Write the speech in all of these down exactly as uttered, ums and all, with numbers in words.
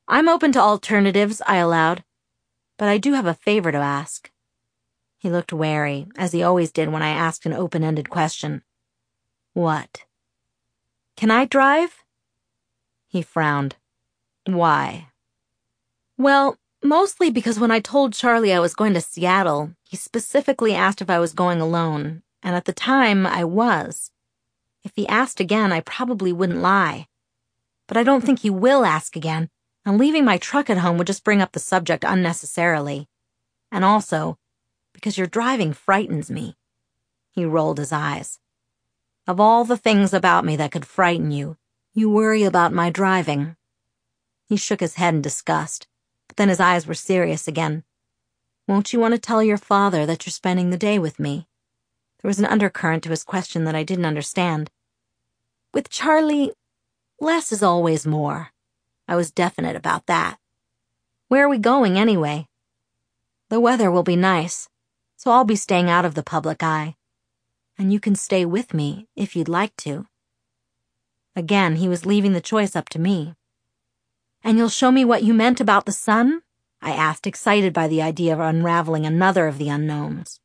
I'm open to alternatives, I allowed, but I do have a favor to ask. He looked wary, as he always did when I asked an open-ended question. What? Can I drive? He frowned. Why? Well, mostly because when I told Charlie I was going to Seattle, he specifically asked if I was going alone, and at the time, I was. If he asked again, I probably wouldn't lie. But I don't think he will ask again, and leaving my truck at home would just bring up the subject unnecessarily. And also, because your driving frightens me. He rolled his eyes. Of all the things about me that could frighten you, you worry about my driving. He shook his head in disgust, but then his eyes were serious again. Won't you want to tell your father that you're spending the day with me? There was an undercurrent to his question that I didn't understand. With Charlie, less is always more. I was definite about that. Where are we going, anyway? The weather will be nice, so I'll be staying out of the public eye. And you can stay with me if you'd like to. Again, he was leaving the choice up to me. And you'll show me what you meant about the sun? I asked, excited by the idea of unraveling another of the unknowns.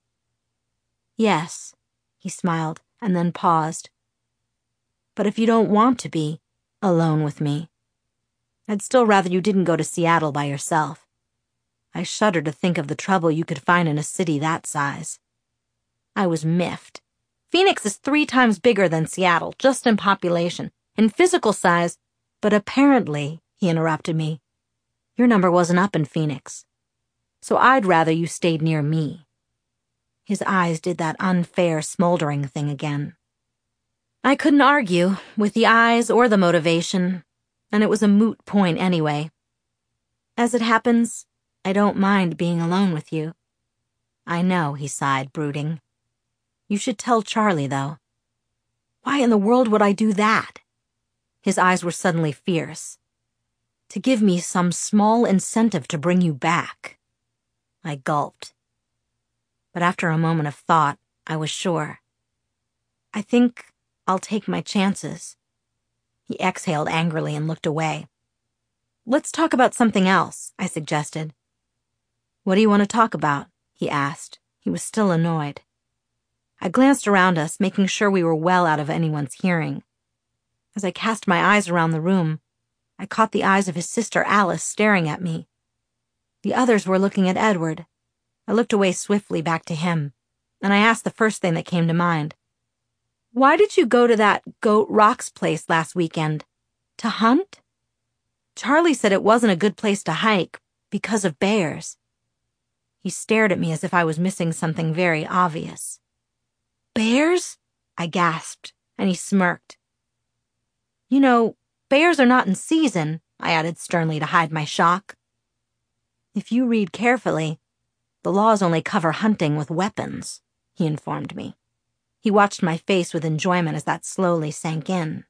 Yes, he smiled, and then paused. But if you don't want to be alone with me, I'd still rather you didn't go to Seattle by yourself. I shudder to think of the trouble you could find in a city that size. I was miffed. Phoenix is three times bigger than Seattle, just in population, in physical size, but apparently, he interrupted me, your number wasn't up in Phoenix. So I'd rather you stayed near me. His eyes did that unfair, smoldering thing again. I couldn't argue, with the eyes or the motivation, and it was a moot point anyway. As it happens, I don't mind being alone with you. I know, he sighed, brooding. You should tell Charlie, though. Why in the world would I do that? His eyes were suddenly fierce. To give me some small incentive to bring you back. I gulped. But after a moment of thought, I was sure. I think I'll take my chances. He exhaled angrily and looked away. Let's talk about something else, I suggested. What do you want to talk about? He asked. He was still annoyed. I glanced around us, making sure we were well out of anyone's hearing. As I cast my eyes around the room, I caught the eyes of his sister Alice staring at me. The others were looking at Edward. I looked away swiftly back to him, and I asked the first thing that came to mind. Why did you go to that Goat Rocks place last weekend? To hunt? Charlie said it wasn't a good place to hike because of bears. He stared at me as if I was missing something very obvious. Bears? I gasped, and he smirked. You know, bears are not in season, I added sternly to hide my shock. If you read carefully, the laws only cover hunting with weapons, he informed me. He watched my face with enjoyment as that slowly sank in.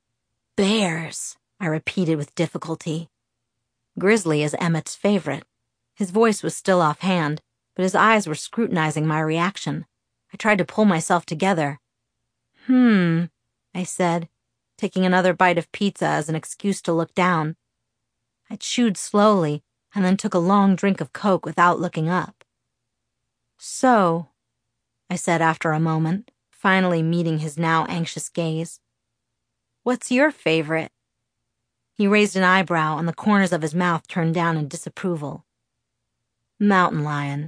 Bears, I repeated with difficulty. Grizzly is Emmett's favorite. His voice was still offhand, but his eyes were scrutinizing my reaction. I tried to pull myself together. Hmm, I said, taking another bite of pizza as an excuse to look down. I chewed slowly and then took a long drink of Coke without looking up. So, I said after a moment, finally meeting his now anxious gaze. What's your favorite? He raised an eyebrow and the corners of his mouth turned down in disapproval. Mountain lion.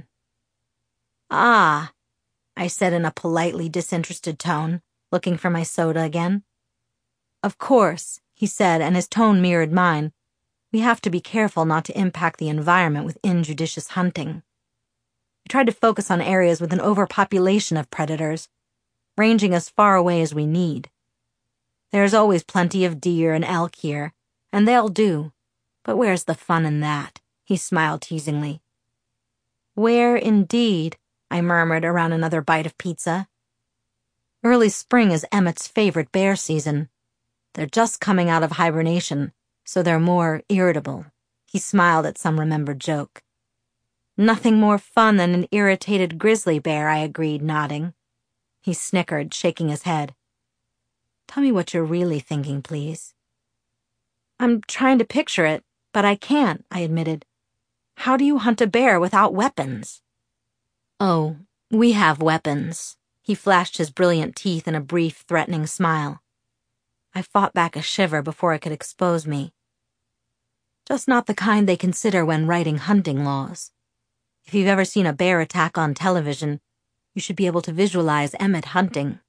Ah, I said in a politely disinterested tone, looking for my soda again. Of course, he said, and his tone mirrored mine. We have to be careful not to impact the environment with injudicious hunting. I tried to focus on areas with an overpopulation of predators, ranging as far away as we need. There's always plenty of deer and elk here, and they'll do. But where's the fun in that? He smiled teasingly. Where, indeed, I murmured around another bite of pizza. Early spring is Emmett's favorite bear season. They're just coming out of hibernation, so they're more irritable. He smiled at some remembered joke. Nothing more fun than an irritated grizzly bear, I agreed, nodding. He snickered, shaking his head. Tell me what you're really thinking, please. I'm trying to picture it, But I can't, I admitted. How do you hunt a bear without weapons? Oh, we have weapons. He flashed his brilliant teeth in a brief, threatening smile. I fought back a shiver before it could expose me. Just not the kind they consider when writing hunting laws. If you've ever seen a bear attack on television, you should be able to visualize Emmett hunting.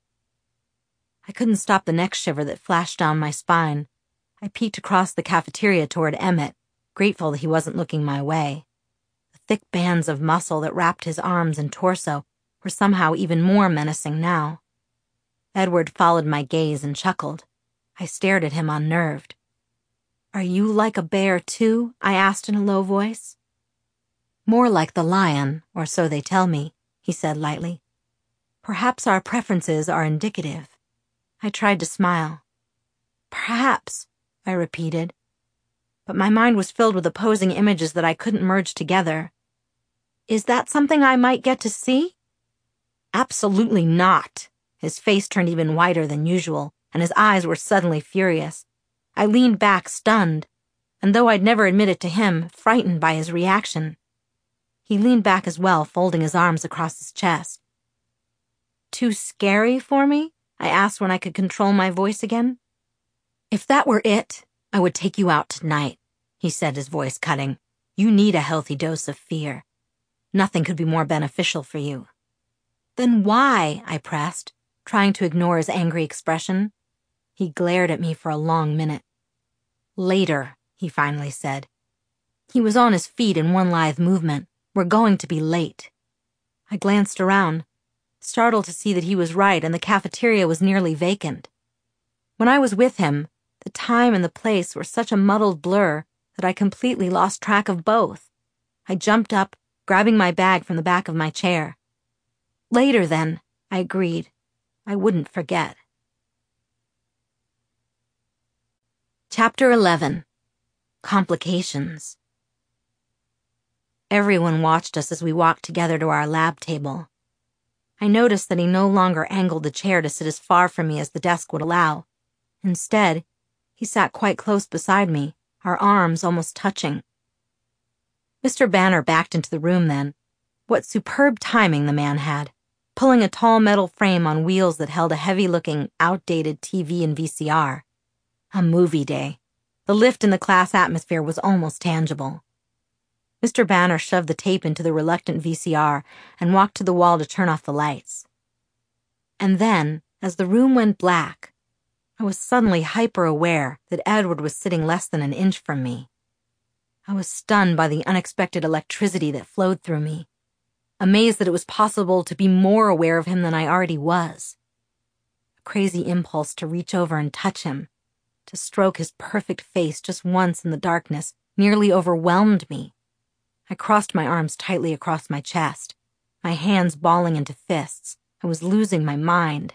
I couldn't stop the next shiver that flashed down my spine. I peeked across the cafeteria toward Emmett, grateful that he wasn't looking my way. The thick bands of muscle that wrapped his arms and torso were somehow even more menacing now. Edward followed my gaze and chuckled. I stared at him unnerved. Are you like a bear, too? I asked in a low voice. More like the lion, or so they tell me, he said lightly. Perhaps our preferences are indicative. I tried to smile. Perhaps, I repeated. But my mind was filled with opposing images that I couldn't merge together. Is that something I might get to see? Absolutely not. His face turned even whiter than usual, and his eyes were suddenly furious. I leaned back, stunned, and though I'd never admit it to him, frightened by his reaction. He leaned back as well, folding his arms across his chest. Too scary for me? I asked when I could control my voice again. If that were it, I would take you out tonight, he said, his voice cutting. You need a healthy dose of fear. Nothing could be more beneficial for you. Then why? I pressed, trying to ignore his angry expression. He glared at me for a long minute. Later, he finally said. He was on his feet in one lithe movement. We're going to be late. I glanced around, startled to see that he was right and the cafeteria was nearly vacant. When I was with him, the time and the place were such a muddled blur that I completely lost track of both. I jumped up, grabbing my bag from the back of my chair. Later, then, I agreed. I wouldn't forget. Chapter eleven. Complications. Everyone watched us as we walked together to our lab table. I noticed that he no longer angled the chair to sit as far from me as the desk would allow. Instead, he sat quite close beside me, our arms almost touching. Mister Banner backed into the room then. What superb timing the man had, pulling a tall metal frame on wheels that held a heavy-looking, outdated T V and V C R. A movie day. The lift in the class atmosphere was almost tangible. Mister Banner shoved the tape into the reluctant V C R and walked to the wall to turn off the lights. And then, as the room went black, I was suddenly hyper-aware that Edward was sitting less than an inch from me. I was stunned by the unexpected electricity that flowed through me, amazed that it was possible to be more aware of him than I already was. A crazy impulse to reach over and touch him, to stroke his perfect face just once in the darkness, nearly overwhelmed me. I crossed my arms tightly across my chest, my hands balling into fists. I was losing my mind.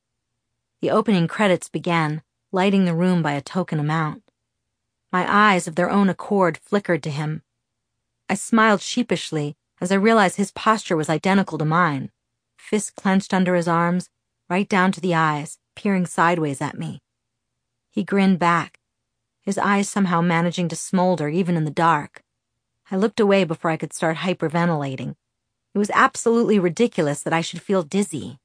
The opening credits began, lighting the room by a token amount. My eyes, of their own accord, flickered to him. I smiled sheepishly as I realized his posture was identical to mine, fists clenched under his arms, right down to the eyes, peering sideways at me. He grinned back, his eyes somehow managing to smolder even in the dark. I looked away before I could start hyperventilating. It was absolutely ridiculous that I should feel dizzy.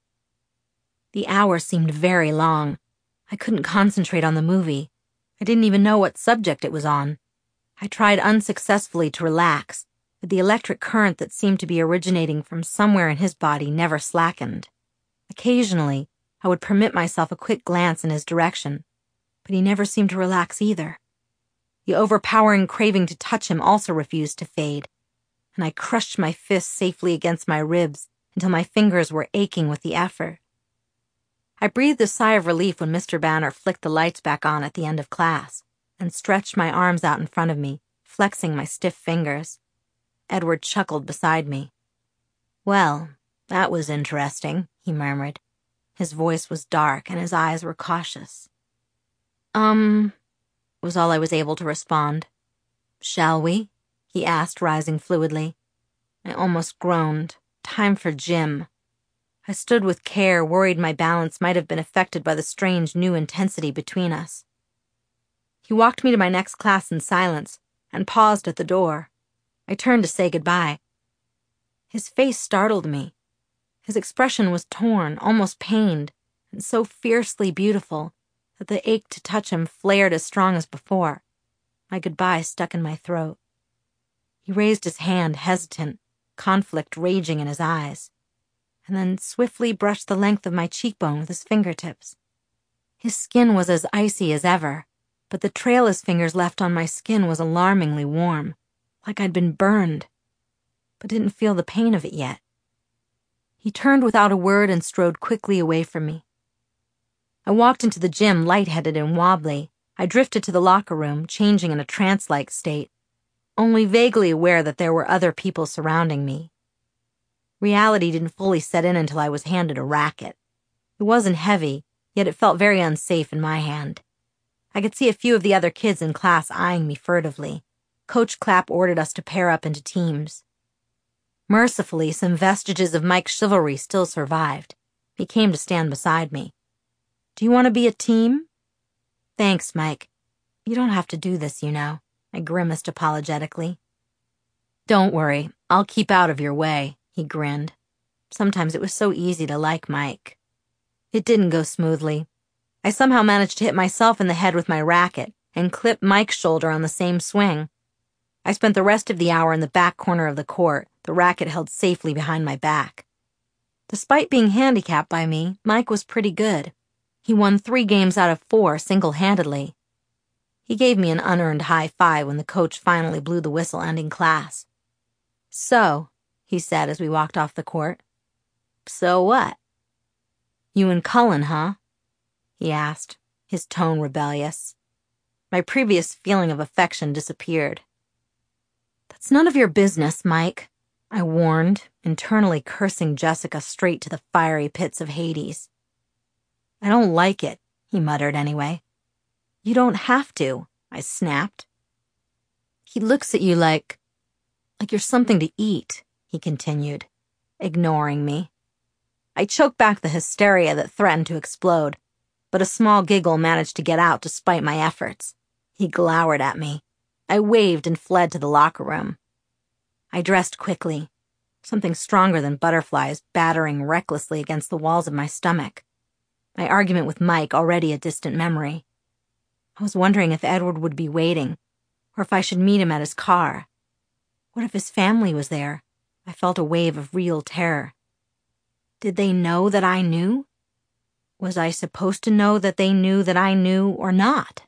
The hour seemed very long. I couldn't concentrate on the movie. I didn't even know what subject it was on. I tried unsuccessfully to relax, but the electric current that seemed to be originating from somewhere in his body never slackened. Occasionally, I would permit myself a quick glance in his direction, but he never seemed to relax either. The overpowering craving to touch him also refused to fade, and I crushed my fists safely against my ribs until my fingers were aching with the effort. I breathed a sigh of relief when Mister Banner flicked the lights back on at the end of class and stretched my arms out in front of me, flexing my stiff fingers. Edward chuckled beside me. Well, that was interesting, he murmured. His voice was dark and his eyes were cautious. Um, was all I was able to respond. Shall we? He asked, rising fluidly. I almost groaned. Time for gym. I stood with care, worried my balance might have been affected by the strange new intensity between us. He walked me to my next class in silence, and paused at the door. I turned to say goodbye. His face startled me. His expression was torn, almost pained, and so fiercely beautiful that the ache to touch him flared as strong as before. My goodbye stuck in my throat. He raised his hand, hesitant, conflict raging in his eyes, and then swiftly brushed the length of my cheekbone with his fingertips. His skin was as icy as ever, but the trail his fingers left on my skin was alarmingly warm, like I'd been burned, but didn't feel the pain of it yet. He turned without a word and strode quickly away from me. I walked into the gym, lightheaded and wobbly. I drifted to the locker room, changing in a trance-like state, only vaguely aware that there were other people surrounding me. Reality didn't fully set in until I was handed a racket. It wasn't heavy, yet it felt very unsafe in my hand. I could see a few of the other kids in class eyeing me furtively. Coach Clapp ordered us to pair up into teams. Mercifully, some vestiges of Mike's chivalry still survived. He came to stand beside me. "Do you want to be a team?" "Thanks, Mike. You don't have to do this, you know," I grimaced apologetically. "Don't worry, I'll keep out of your way," he grinned. Sometimes it was so easy to like Mike. It didn't go smoothly. I somehow managed to hit myself in the head with my racket and clip Mike's shoulder on the same swing. I spent the rest of the hour in the back corner of the court, the racket held safely behind my back. Despite being handicapped by me, Mike was pretty good. He won three games out of four single-handedly. He gave me an unearned high five when the coach finally blew the whistle ending class. "So," he said as we walked off the court. "So what?" "You and Cullen, huh?" he asked, his tone rebellious. My previous feeling of affection disappeared. "That's none of your business, Mike," I warned, internally cursing Jessica straight to the fiery pits of Hades. "I don't like it," he muttered anyway. "You don't have to," I snapped. "He looks at you like, like you're something to eat," he continued, ignoring me. I choked back the hysteria that threatened to explode, but a small giggle managed to get out despite my efforts. He glowered at me. I waved and fled to the locker room. I dressed quickly, something stronger than butterflies battering recklessly against the walls of my stomach. My argument with Mike already a distant memory. I was wondering if Edward would be waiting, or if I should meet him at his car. What if his family was there? I felt a wave of real terror. Did they know that I knew? Was I supposed to know that they knew that I knew or not?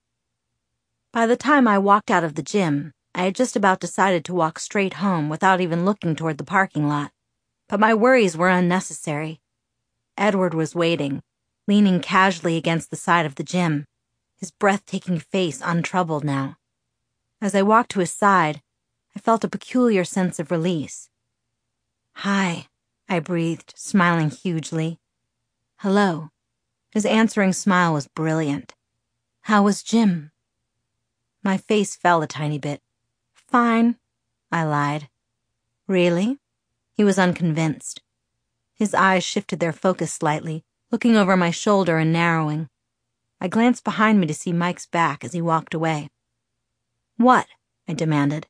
By the time I walked out of the gym, I had just about decided to walk straight home without even looking toward the parking lot. But my worries were unnecessary. Edward was waiting, leaning casually against the side of the gym, his breathtaking face untroubled now. As I walked to his side, I felt a peculiar sense of release. "Hi," I breathed, smiling hugely. "Hello." His answering smile was brilliant. "How was gym?" My face fell a tiny bit. "Fine," I lied. "Really?" He was unconvinced. His eyes shifted their focus slightly, looking over my shoulder and narrowing. I glanced behind me to see Mike's back as he walked away. "What?" I demanded.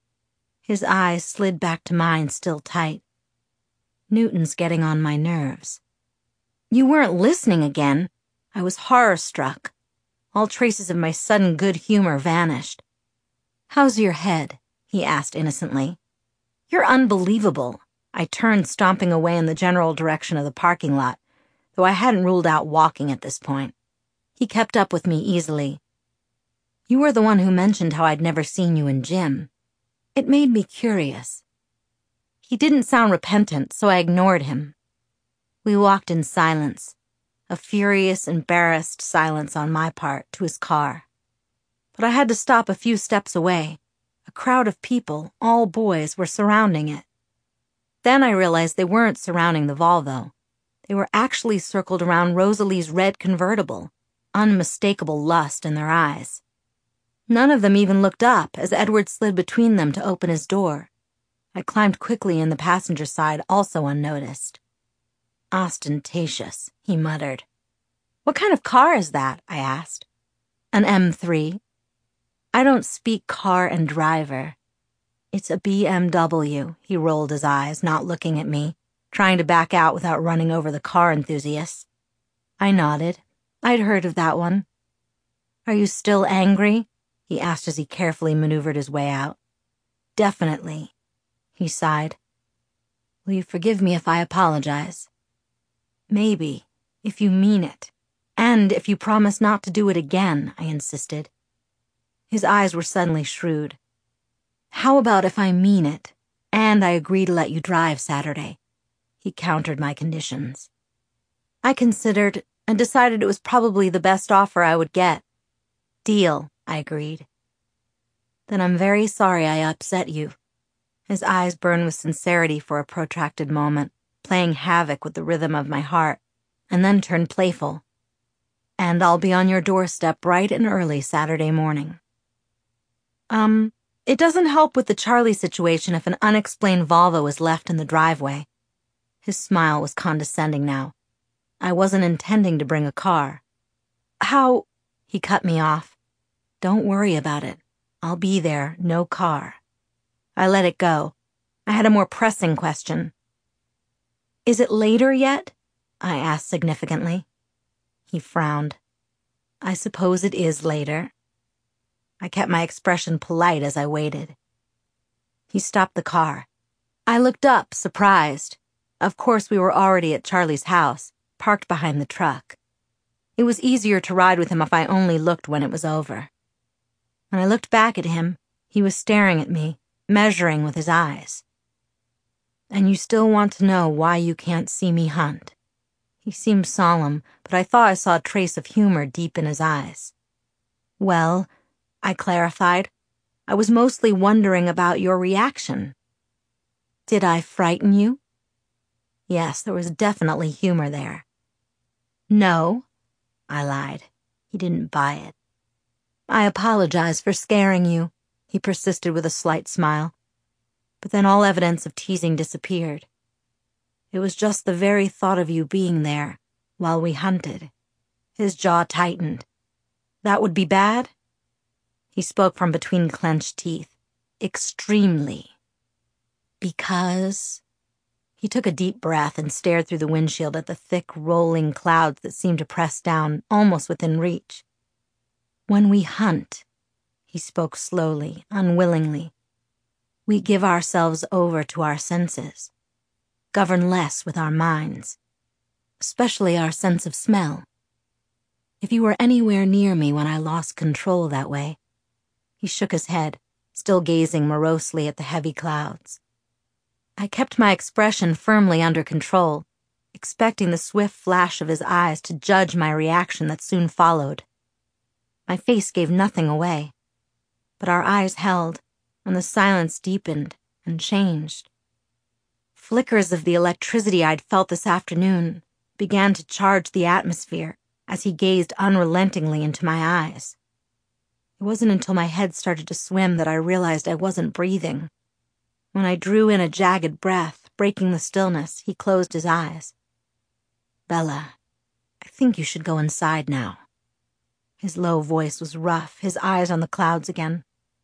His eyes slid back to mine, still tight. "Newton's getting on my nerves." "You weren't listening again." I was horror-struck. All traces of my sudden good humor vanished. "How's your head?" he asked innocently. "You're unbelievable." I turned, stomping away in the general direction of the parking lot, though I hadn't ruled out walking at this point. He kept up with me easily. "You were the one who mentioned how I'd never seen you in gym. It made me curious." He didn't sound repentant, so I ignored him. We walked in silence. A furious, embarrassed silence on my part, to his car. But I had to stop a few steps away. A crowd of people, all boys, were surrounding it. Then I realized they weren't surrounding the Volvo. They were actually circled around Rosalie's red convertible, unmistakable lust in their eyes. None of them even looked up as Edward slid between them to open his door. I climbed quickly in the passenger side, also unnoticed. "Ostentatious," he muttered. "What kind of car is that?" I asked. "An M three. I don't speak car and driver. It's a B M W, he rolled his eyes, not looking at me, trying to back out without running over the car enthusiasts. I nodded. I'd heard of that one. Are you still angry? He asked as he carefully maneuvered his way out. Definitely, he sighed. Will you forgive me if I apologize? Maybe, if you mean it. And if you promise not to do it again, I insisted. His eyes were suddenly shrewd. How about if I mean it, and I agree to let you drive Saturday? He countered my conditions. I considered and decided it was probably the best offer I would get. Deal, I agreed. Then I'm very sorry I upset you. His eyes burned with sincerity for a protracted moment, playing havoc with the rhythm of my heart, and then turned playful. And I'll be on your doorstep bright and early Saturday morning. Um, it doesn't help with the Charlie situation if an unexplained Volvo is left in the driveway. His smile was condescending now. I wasn't intending to bring a car. How? He cut me off. Don't worry about it. I'll be there, no car. I let it go. I had a more pressing question. Is it later yet? I asked significantly. He frowned. I suppose it is later. I kept my expression polite as I waited. He stopped the car. I looked up, surprised. Of course, we were already at Charlie's house, parked behind the truck. It was easier to ride with him if I only looked when it was over. When I looked back at him, he was staring at me, measuring with his eyes. And you still want to know why you can't see me hunt? He seemed solemn, but I thought I saw a trace of humor deep in his eyes. Well, I clarified, I was mostly wondering about your reaction. Did I frighten you? Yes, there was definitely humor there. No, I lied. He didn't buy it. I apologize for scaring you, he persisted with a slight smile. But then all evidence of teasing disappeared. It was just the very thought of you being there while we hunted. His jaw tightened. That would be bad? He spoke from between clenched teeth. Extremely. Because... He took a deep breath and stared through the windshield at the thick, rolling clouds that seemed to press down, almost within reach. When we hunt, he spoke slowly, unwillingly, we give ourselves over to our senses, govern less with our minds, especially our sense of smell. If you were anywhere near me when I lost control that way, he shook his head, still gazing morosely at the heavy clouds. I kept my expression firmly under control, expecting the swift flash of his eyes to judge my reaction that soon followed. My face gave nothing away, but our eyes held, and the silence deepened and changed. Flickers of the electricity I'd felt this afternoon began to charge the atmosphere as he gazed unrelentingly into my eyes. It wasn't until my head started to swim that I realized I wasn't breathing. When I drew in a jagged breath, breaking the stillness, he closed his eyes. Bella, I think you should go inside now. His low voice was rough, his eyes on the clouds again.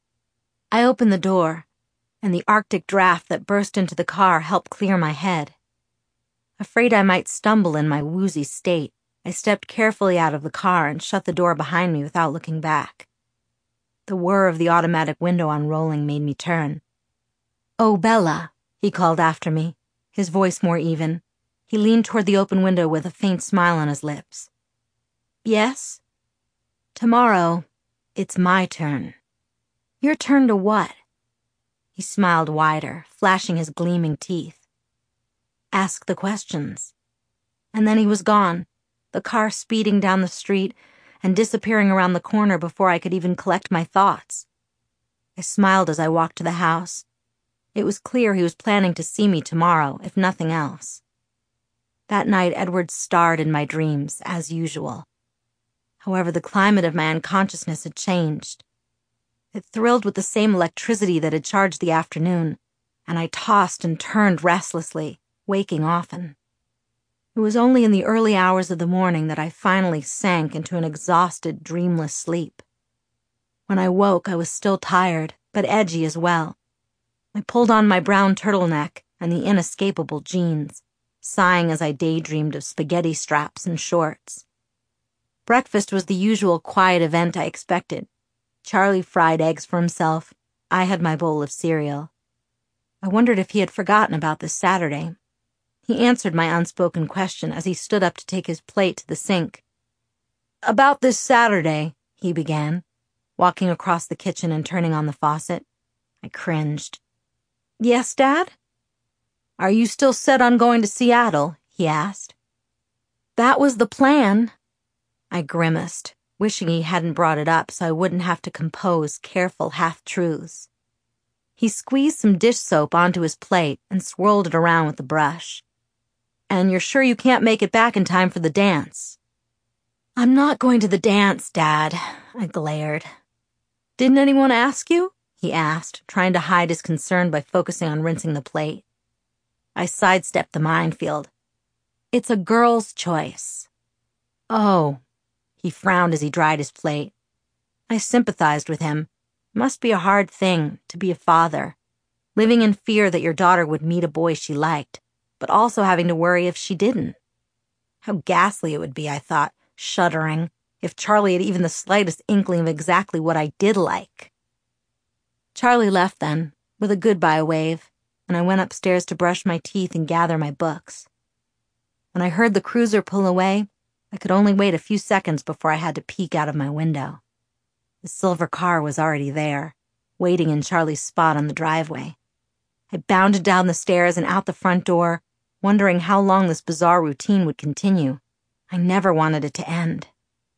I opened the door, and the Arctic draft that burst into the car helped clear my head. Afraid I might stumble in my woozy state, I stepped carefully out of the car and shut the door behind me without looking back. The whir of the automatic window unrolling made me turn. Oh, Bella, he called after me, his voice more even. He leaned toward the open window with a faint smile on his lips. Yes? Tomorrow, it's my turn. Your turn to what? He smiled wider, flashing his gleaming teeth. Ask the questions. And then he was gone, the car speeding down the street and disappearing around the corner before I could even collect my thoughts. I smiled as I walked to the house. It was clear he was planning to see me tomorrow, if nothing else. That night, Edward starred in my dreams, as usual. However, the climate of my unconsciousness had changed. It thrilled with the same electricity that had charged the afternoon, and I tossed and turned restlessly, waking often. It was only in the early hours of the morning that I finally sank into an exhausted, dreamless sleep. When I woke, I was still tired, but edgy as well. I pulled on my brown turtleneck and the inescapable jeans, sighing as I daydreamed of spaghetti straps and shorts. Breakfast was the usual quiet event I expected. Charlie fried eggs for himself. I had my bowl of cereal. I wondered if he had forgotten about this Saturday. He answered my unspoken question as he stood up to take his plate to the sink. "About this Saturday," he began, walking across the kitchen and turning on the faucet. I cringed. "Yes, Dad?" "Are you still set on going to Seattle?" he asked. "That was the plan." I grimaced, wishing he hadn't brought it up so I wouldn't have to compose careful half-truths. He squeezed some dish soap onto his plate and swirled it around with the brush. "And you're sure you can't make it back in time for the dance?" "I'm not going to the dance, Dad," I glared. "Didn't anyone ask you?" he asked, trying to hide his concern by focusing on rinsing the plate. I sidestepped the minefield. "It's a girl's choice." "Oh." He frowned as he dried his plate. I sympathized with him. It must be a hard thing to be a father, living in fear that your daughter would meet a boy she liked, but also having to worry if she didn't. How ghastly it would be, I thought, shuddering, if Charlie had even the slightest inkling of exactly what I did like. Charlie left then, with a goodbye wave, and I went upstairs to brush my teeth and gather my books. When I heard the cruiser pull away, I could only wait a few seconds before I had to peek out of my window. The silver car was already there, waiting in Charlie's spot on the driveway. I bounded down the stairs and out the front door, wondering how long this bizarre routine would continue. I never wanted it to end.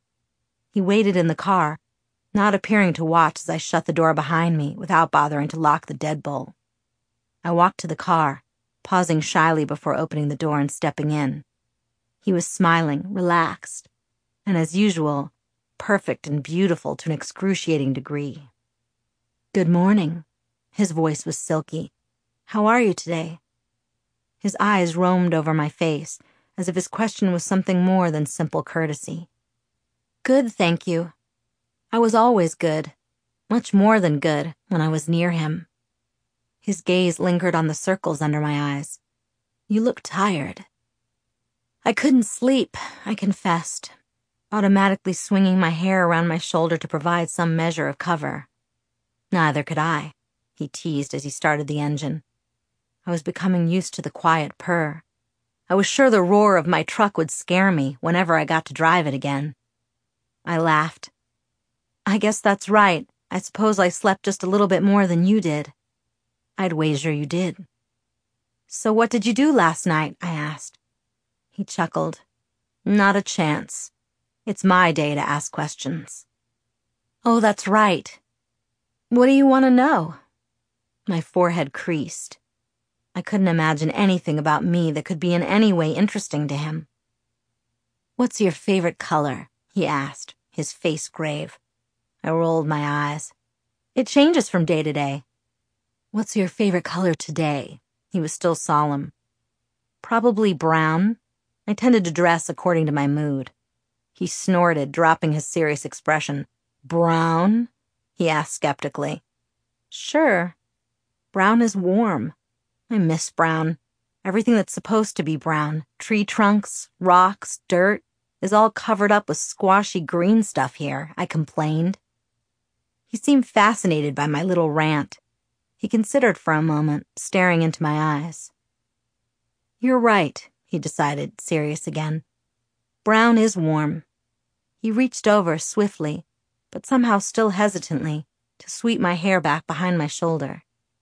He waited in the car, not appearing to watch as I shut the door behind me without bothering to lock the deadbolt. I walked to the car, pausing shyly before opening the door and stepping in. He was smiling, relaxed, and as usual, perfect and beautiful to an excruciating degree. "Good morning." His voice was silky. "How are you today?" His eyes roamed over my face, as if his question was something more than simple courtesy. "Good, thank you. I was always good, much more than good, when I was near him." His gaze lingered on the circles under my eyes. "You look tired." "I couldn't sleep," I confessed, automatically swinging my hair around my shoulder to provide some measure of cover. "Neither could I," he teased as he started the engine. I was becoming used to the quiet purr. I was sure the roar of my truck would scare me whenever I got to drive it again. I laughed. "I guess that's right. I suppose I slept just a little bit more than you did." "I'd wager you did." "So what did you do last night?" I asked. He chuckled. "Not a chance. It's my day to ask questions." "Oh, that's right. What do you want to know?" My forehead creased. I couldn't imagine anything about me that could be in any way interesting to him. "What's your favorite color?" he asked, his face grave. I rolled my eyes. "It changes from day to day." "What's your favorite color today?" He was still solemn. "Probably brown. I tended to dress according to my mood." He snorted, dropping his serious expression. "Brown?" he asked skeptically. "Sure. Brown is warm. I miss brown. Everything that's supposed to be brown, tree trunks, rocks, dirt, is all covered up with squashy green stuff here," I complained. He seemed fascinated by my little rant. He considered for a moment, staring into my eyes. "You're right," he decided, serious again. "Brown is warm." He reached over swiftly, but somehow still hesitantly, to sweep my hair back behind my shoulder.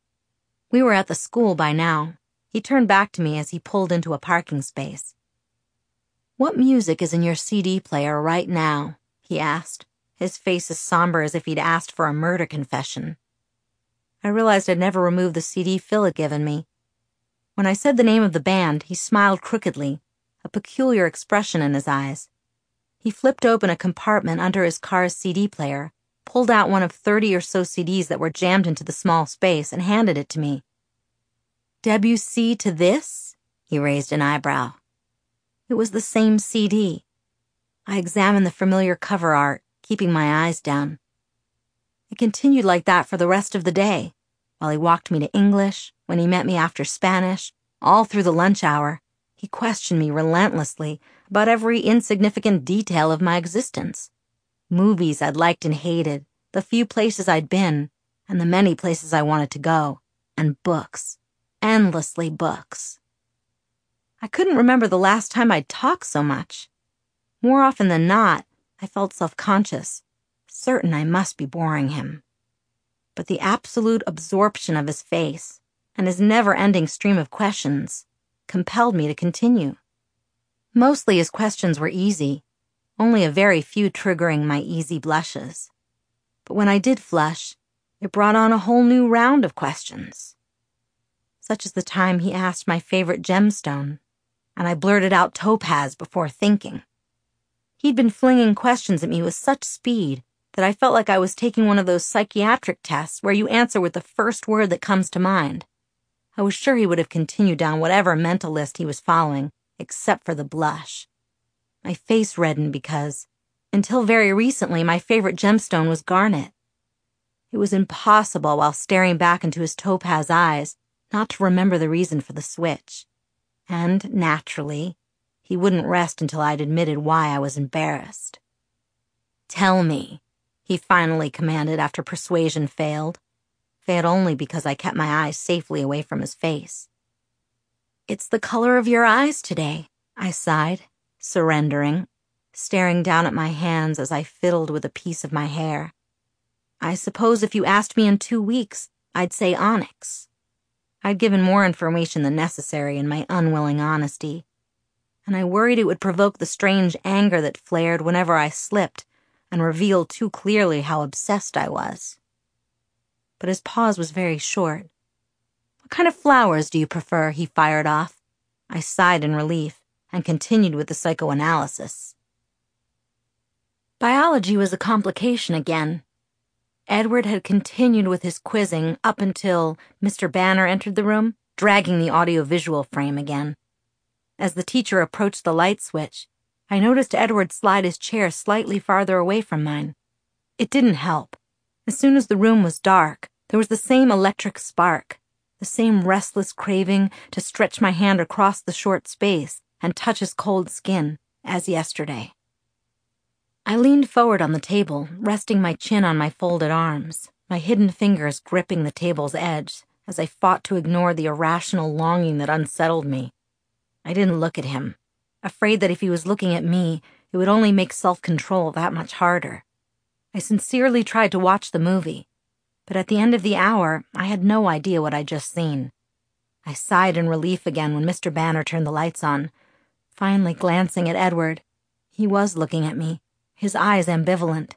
We were at the school by now. He turned back to me as he pulled into a parking space. "What music is in your C D player right now?" he asked, his face as somber as if he'd asked for a murder confession. I realized I'd never removed the C D Phil had given me. When I said the name of the band, he smiled crookedly, a peculiar expression in his eyes. He flipped open a compartment under his car's C D player, pulled out one of thirty or so C Ds that were jammed into the small space, and handed it to me. "Debussy to this?" He raised an eyebrow. It was the same C D. I examined the familiar cover art, keeping my eyes down. It continued like that for the rest of the day, while he walked me to English, when he met me after Spanish, all through the lunch hour. He questioned me relentlessly about every insignificant detail of my existence. Movies I'd liked and hated, the few places I'd been, and the many places I wanted to go, and books, endlessly books. I couldn't remember the last time I'd talked so much. More often than not, I felt self-conscious, certain I must be boring him. But the absolute absorption of his face and his never-ending stream of questions compelled me to continue. Mostly his questions were easy, only a very few triggering my easy blushes. But when I did flush, it brought on a whole new round of questions. Such as the time he asked my favorite gemstone, and I blurted out topaz before thinking. He'd been flinging questions at me with such speed that I felt like I was taking one of those psychiatric tests where you answer with the first word that comes to mind. I was sure he would have continued down whatever mental list he was following, except for the blush. My face reddened because, until very recently, my favorite gemstone was garnet. It was impossible, while staring back into his topaz eyes, not to remember the reason for the switch. And, naturally, he wouldn't rest until I'd admitted why I was embarrassed. "Tell me," he finally commanded after persuasion failed. Failed only because I kept my eyes safely away from his face. "It's the color of your eyes today," I sighed, surrendering, staring down at my hands as I fiddled with a piece of my hair. "I suppose if you asked me in two weeks, I'd say onyx." I'd given more information than necessary in my unwilling honesty, and I worried it would provoke the strange anger that flared whenever I slipped and revealed too clearly how obsessed I was. But his pause was very short. "What kind of flowers do you prefer?" he fired off. I sighed in relief and continued with the psychoanalysis. Biology was a complication again. Edward had continued with his quizzing up until Mister Banner entered the room, dragging the audiovisual frame again. As the teacher approached the light switch, I noticed Edward slide his chair slightly farther away from mine. It didn't help. As soon as the room was dark, there was the same electric spark, the same restless craving to stretch my hand across the short space and touch his cold skin, as yesterday. I leaned forward on the table, resting my chin on my folded arms, my hidden fingers gripping the table's edge as I fought to ignore the irrational longing that unsettled me. I didn't look at him, afraid that if he was looking at me, it would only make self-control that much harder. I sincerely tried to watch the movie, but at the end of the hour, I had no idea what I'd just seen. I sighed in relief again when Mister Banner turned the lights on, finally glancing at Edward. He was looking at me, his eyes ambivalent.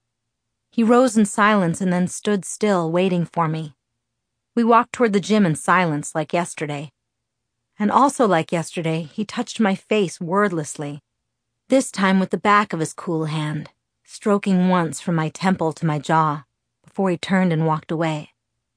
He rose in silence and then stood still, waiting for me. We walked toward the gym in silence like yesterday. And also like yesterday, he touched my face wordlessly, this time with the back of his cool hand, stroking once from my temple to my jaw, before he turned and walked away.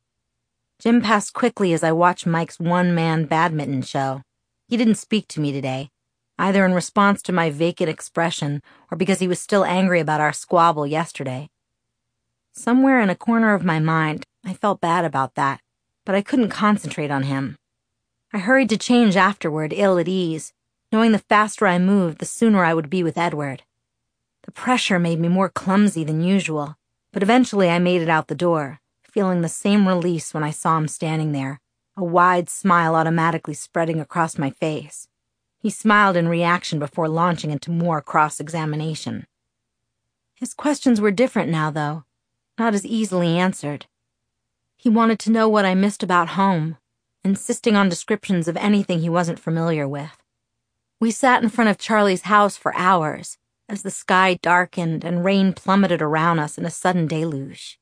Gym passed quickly as I watched Mike's one-man badminton show. He didn't speak to me today, either in response to my vacant expression or because he was still angry about our squabble yesterday. Somewhere in a corner of my mind, I felt bad about that, but I couldn't concentrate on him. I hurried to change afterward, ill at ease, knowing the faster I moved, the sooner I would be with Edward. The pressure made me more clumsy than usual, but eventually I made it out the door, feeling the same release when I saw him standing there, a wide smile automatically spreading across my face. He smiled in reaction before launching into more cross-examination. His questions were different now, though, not as easily answered. He wanted to know what I missed about home, insisting on descriptions of anything he wasn't familiar with. We sat in front of Charlie's house for hours, as the sky darkened and rain plummeted around us in a sudden deluge.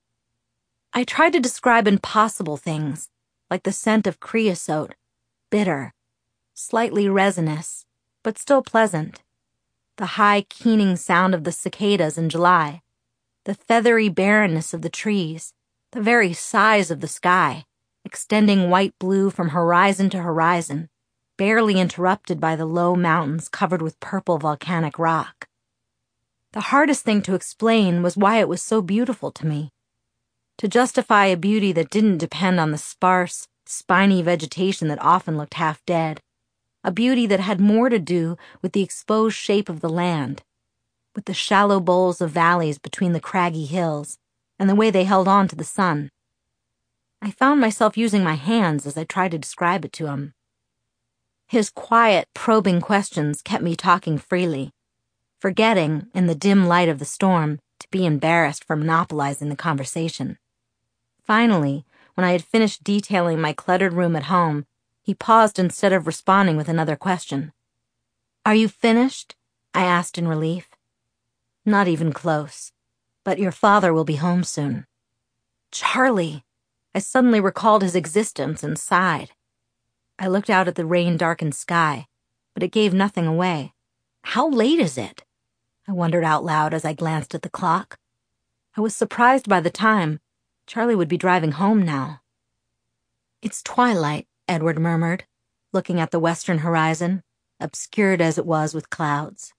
I tried to describe impossible things, like the scent of creosote, bitter, slightly resinous, but still pleasant, the high keening sound of the cicadas in July, the feathery barrenness of the trees, the very size of the sky, extending white-blue from horizon to horizon, barely interrupted by the low mountains covered with purple volcanic rock. The hardest thing to explain was why it was so beautiful to me. to justify a beauty that didn't depend on the sparse, spiny vegetation that often looked half dead, a beauty that had more to do with the exposed shape of the land, with the shallow bowls of valleys between the craggy hills, and the way they held on to the sun. I found myself using my hands as I tried to describe it to him. His quiet, probing questions kept me talking freely, forgetting, in the dim light of the storm, to be embarrassed for monopolizing the conversation. Finally, when I had finished detailing my cluttered room at home, he paused instead of responding with another question. "Are you finished?" I asked in relief. "Not even close. But your father will be home soon." "Charlie!" I suddenly recalled his existence and sighed. I looked out at the rain-darkened sky, but it gave nothing away. "How late is it?" I wondered out loud as I glanced at the clock. I was surprised by the time. Charlie would be driving home now. "It's twilight," Edward murmured, looking at the western horizon, obscured as it was with clouds.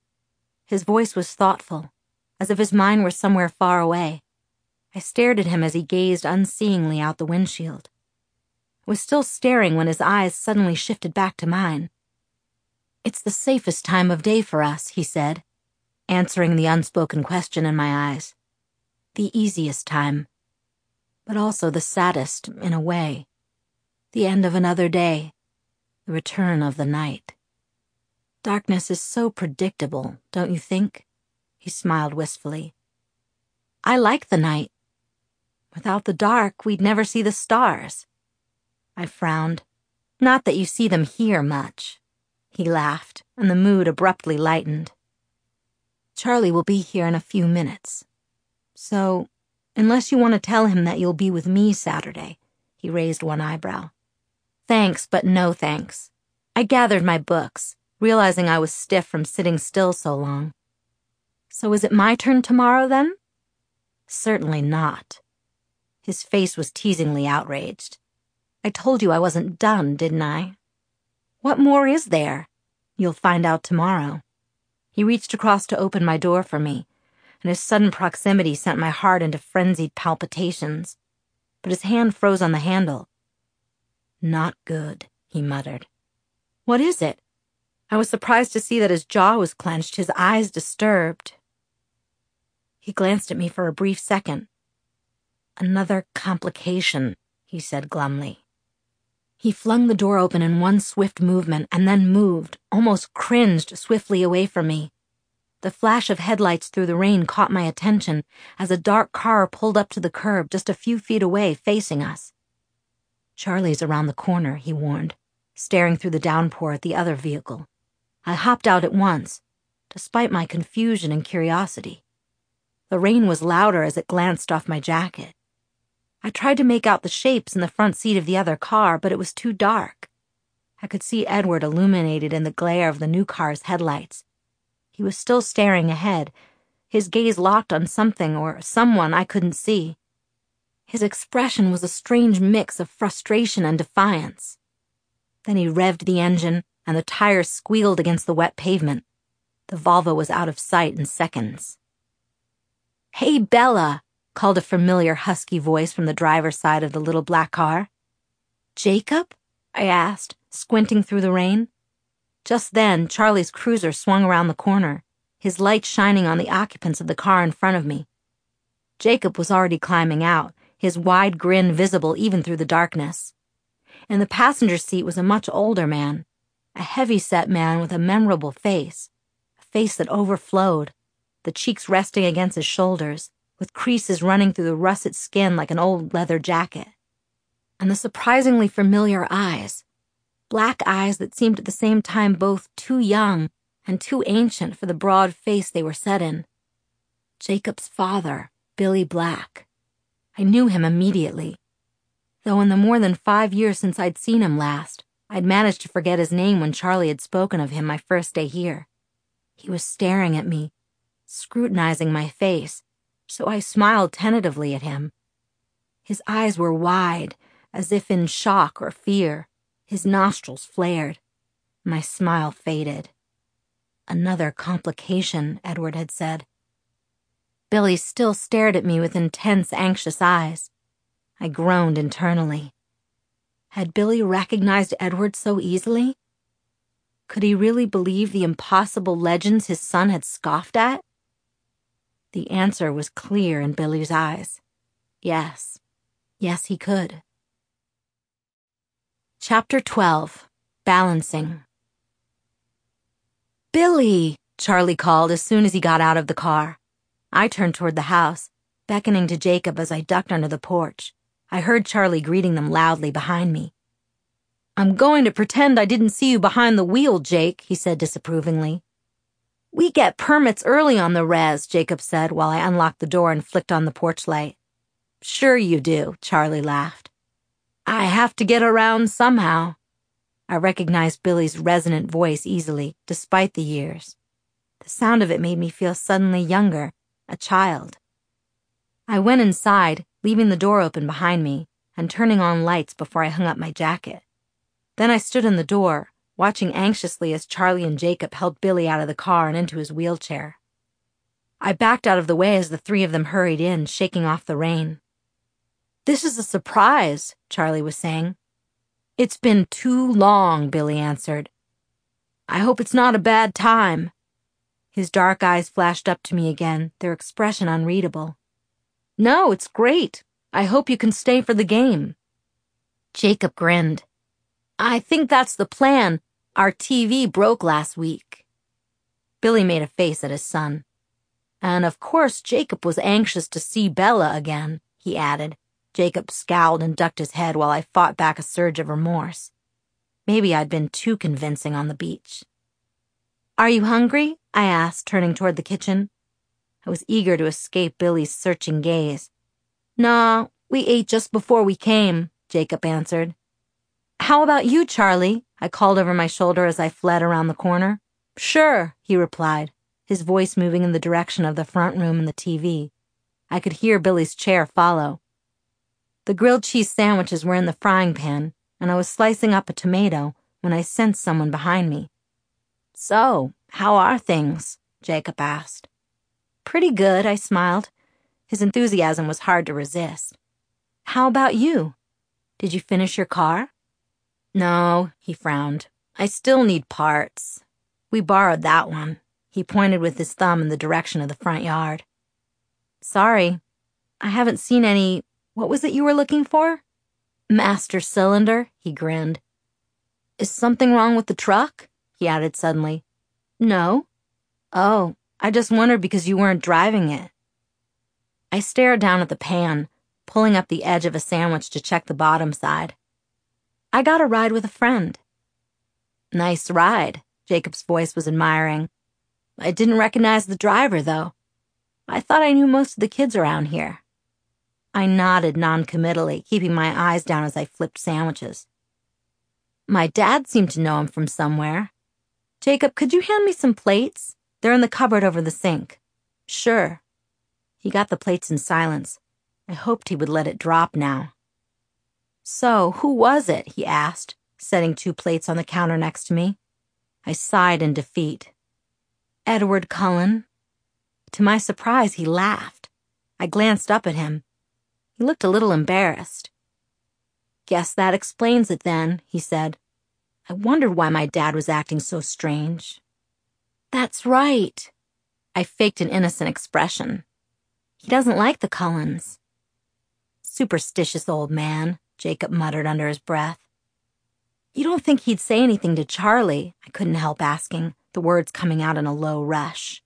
His voice was thoughtful, as if his mind were somewhere far away. I stared at him as he gazed unseeingly out the windshield. I was still staring when his eyes suddenly shifted back to mine. "It's the safest time of day for us," he said, answering the unspoken question in my eyes. "The easiest time, but also the saddest, in a way. The end of another day, the return of the night. Darkness is so predictable, don't you think?" He smiled wistfully. "I like the night. Without the dark, we'd never see the stars." I frowned. "Not that you see them here much." He laughed, and the mood abruptly lightened. "Charlie will be here in a few minutes. So, unless you want to tell him that you'll be with me Saturday," he raised one eyebrow. "Thanks, but no thanks." I gathered my books, realizing I was stiff from sitting still so long. "So is it my turn tomorrow, then?" "Certainly not." His face was teasingly outraged. "I told you I wasn't done, didn't I?" "What more is there?" "You'll find out tomorrow." He reached across to open my door for me, and his sudden proximity sent my heart into frenzied palpitations. But his hand froze on the handle. "Not good," he muttered. "What is it?" I was surprised to see that his jaw was clenched, his eyes disturbed. He glanced at me for a brief second. "Another complication," he said glumly. He flung the door open in one swift movement and then moved, almost cringed swiftly away from me. The flash of headlights through the rain caught my attention as a dark car pulled up to the curb just a few feet away, facing us. "Charlie's around the corner," he warned, staring through the downpour at the other vehicle. I hopped out at once, despite my confusion and curiosity. The rain was louder as it glanced off my jacket. I tried to make out the shapes in the front seat of the other car, but it was too dark. I could see Edward illuminated in the glare of the new car's headlights. He was still staring ahead, his gaze locked on something or someone I couldn't see. His expression was a strange mix of frustration and defiance. Then he revved the engine, and the tires squealed against the wet pavement. The Volvo was out of sight in seconds. "Hey, Bella!" called a familiar husky voice from the driver's side of the little black car. "Jacob?" I asked, squinting through the rain. Just then, Charlie's cruiser swung around the corner, his light shining on the occupants of the car in front of me. Jacob was already climbing out, his wide grin visible even through the darkness. In the passenger seat was a much older man, a heavy-set man with a memorable face, a face that overflowed, the cheeks resting against his shoulders, with creases running through the russet skin like an old leather jacket. And the surprisingly familiar eyes, black eyes that seemed at the same time both too young and too ancient for the broad face they were set in. Jacob's father, Billy Black. I knew him immediately, though in the more than five years since I'd seen him last, I'd managed to forget his name when Charlie had spoken of him my first day here. He was staring at me, scrutinizing my face, so I smiled tentatively at him. His eyes were wide, as if in shock or fear. His nostrils flared. My smile faded. "Another complication," Edward had said. Billy still stared at me with intense, anxious eyes. I groaned internally. Had Billy recognized Edward so easily? Could he really believe the impossible legends his son had scoffed at? The answer was clear in Billy's eyes. Yes. Yes, he could. Chapter twelve. Balancing. "Billy!" Charlie called as soon as he got out of the car. I turned toward the house, beckoning to Jacob as I ducked under the porch. I heard Charlie greeting them loudly behind me. "I'm going to pretend I didn't see you behind the wheel, Jake," he said disapprovingly. "We get permits early on the res," Jacob said while I unlocked the door and flicked on the porch light. "Sure you do," Charlie laughed. "I have to get around somehow." I recognized Billy's resonant voice easily, despite the years. The sound of it made me feel suddenly younger, a child. I went inside, leaving the door open behind me, and turning on lights before I hung up my jacket. Then I stood in the door, watching anxiously as Charlie and Jacob helped Billy out of the car and into his wheelchair. I backed out of the way as the three of them hurried in, shaking off the rain. "This is a surprise," Charlie was saying. "It's been too long," Billy answered. "I hope it's not a bad time." His dark eyes flashed up to me again, their expression unreadable. "No, it's great. I hope you can stay for the game." Jacob grinned. "I think that's the plan. Our T V broke last week." Billy made a face at his son. "And of course Jacob was anxious to see Bella again," he added. Jacob scowled and ducked his head while I fought back a surge of remorse. Maybe I'd been too convincing on the beach. "Are you hungry?" I asked, turning toward the kitchen. I was eager to escape Billy's searching gaze. "Nah, we ate just before we came," Jacob answered. "How about you, Charlie?" I called over my shoulder as I fled around the corner. "Sure," he replied, his voice moving in the direction of the front room and the T V. I could hear Billy's chair follow. The grilled cheese sandwiches were in the frying pan, and I was slicing up a tomato when I sensed someone behind me. "So, how are things?" Jacob asked. "Pretty good," I smiled. His enthusiasm was hard to resist. "How about you? Did you finish your car?" "No," he frowned. "I still need parts. We borrowed that one." He pointed with his thumb in the direction of the front yard. "Sorry, I haven't seen any... What was it you were looking for?" "Master cylinder," he grinned. "Is something wrong with the truck?" he added suddenly. "No." "Oh, I just wondered because you weren't driving it." I stared down at the pan, pulling up the edge of a sandwich to check the bottom side. "I got a ride with a friend." "Nice ride," Jacob's voice was admiring. "I didn't recognize the driver, though. I thought I knew most of the kids around here." I nodded noncommittally, keeping my eyes down as I flipped sandwiches. "My dad seemed to know him from somewhere. Jacob, could you hand me some plates? They're in the cupboard over the sink." "Sure." He got the plates in silence. I hoped he would let it drop now. "So, who was it?" he asked, setting two plates on the counter next to me. I sighed in defeat. "Edward Cullen." To my surprise, he laughed. I glanced up at him. He looked a little embarrassed. "Guess that explains it then," he said. I wondered why my dad was acting so strange. "That's right." I faked an innocent expression. "He doesn't like the Cullens." "Superstitious old man," Jacob muttered under his breath. "You don't think he'd say anything to Charlie?" I couldn't help asking, the words coming out in a low rush.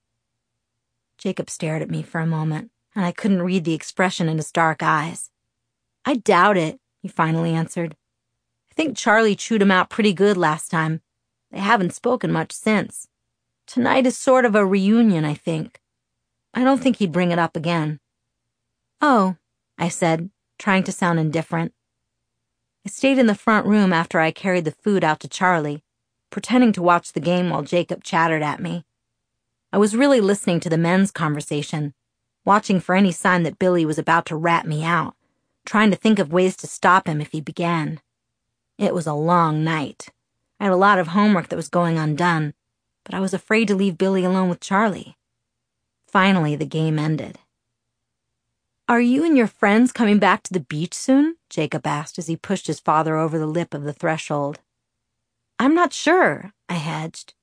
Jacob stared at me for a moment, and I couldn't read the expression in his dark eyes. "I doubt it," he finally answered. "I think Charlie chewed him out pretty good last time. They haven't spoken much since. Tonight is sort of a reunion, I think. I don't think he'd bring it up again." "Oh," I said, trying to sound indifferent. I stayed in the front room after I carried the food out to Charlie, pretending to watch the game while Jacob chattered at me. I was really listening to the men's conversation, watching for any sign that Billy was about to rat me out, trying to think of ways to stop him if he began. It was a long night. I had a lot of homework that was going undone, but I was afraid to leave Billy alone with Charlie. Finally, the game ended. Are you and your friends coming back to the beach soon? Jacob asked as he pushed his father over the lip of the threshold. I'm not sure, I hedged.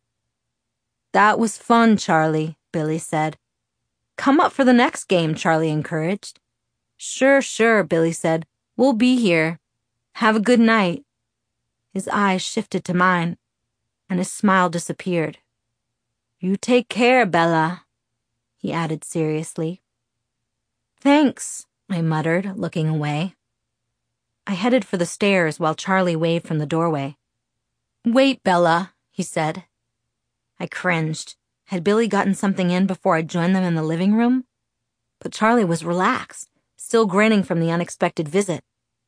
That was fun, Charlie, Billy said. Come up for the next game, Charlie encouraged. Sure, sure, Billy said. We'll be here. Have a good night. His eyes shifted to mine, and his smile disappeared. You take care, Bella, he added seriously. Thanks, I muttered, looking away. I headed for the stairs while Charlie waved from the doorway. Wait, Bella, he said. I cringed. Had Billy gotten something in before I joined them in the living room? But Charlie was relaxed, still grinning from the unexpected visit.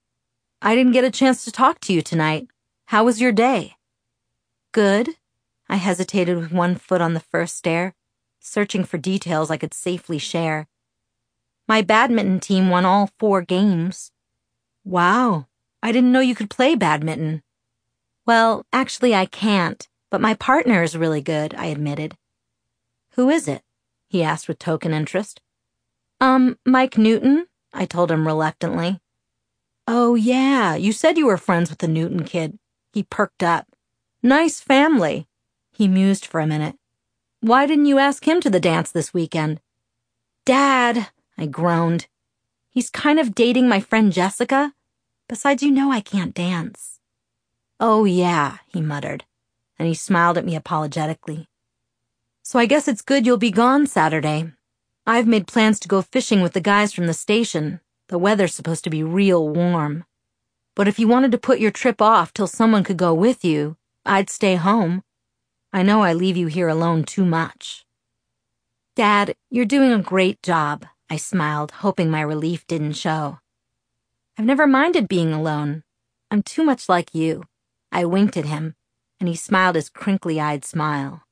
I didn't get a chance to talk to you tonight. How was your day? Good. I hesitated with one foot on the first stair, searching for details I could safely share. My badminton team won all four games. Wow, I didn't know you could play badminton. Well, actually I can't, but my partner is really good, I admitted. Who is it? He asked with token interest. Um, Mike Newton, I told him reluctantly. Oh, yeah, you said you were friends with the Newton kid. He perked up. Nice family. He mused for a minute. Why didn't you ask him to the dance this weekend? Dad, I groaned. He's kind of dating my friend Jessica. Besides, you know I can't dance. Oh, yeah, he muttered, and he smiled at me apologetically. So I guess it's good you'll be gone Saturday. I've made plans to go fishing with the guys from the station. The weather's supposed to be real warm. But if you wanted to put your trip off till someone could go with you, I'd stay home. I know I leave you here alone too much. Dad, you're doing a great job, I smiled, hoping my relief didn't show. I've never minded being alone. I'm too much like you. I winked at him, and he smiled his crinkly-eyed smile.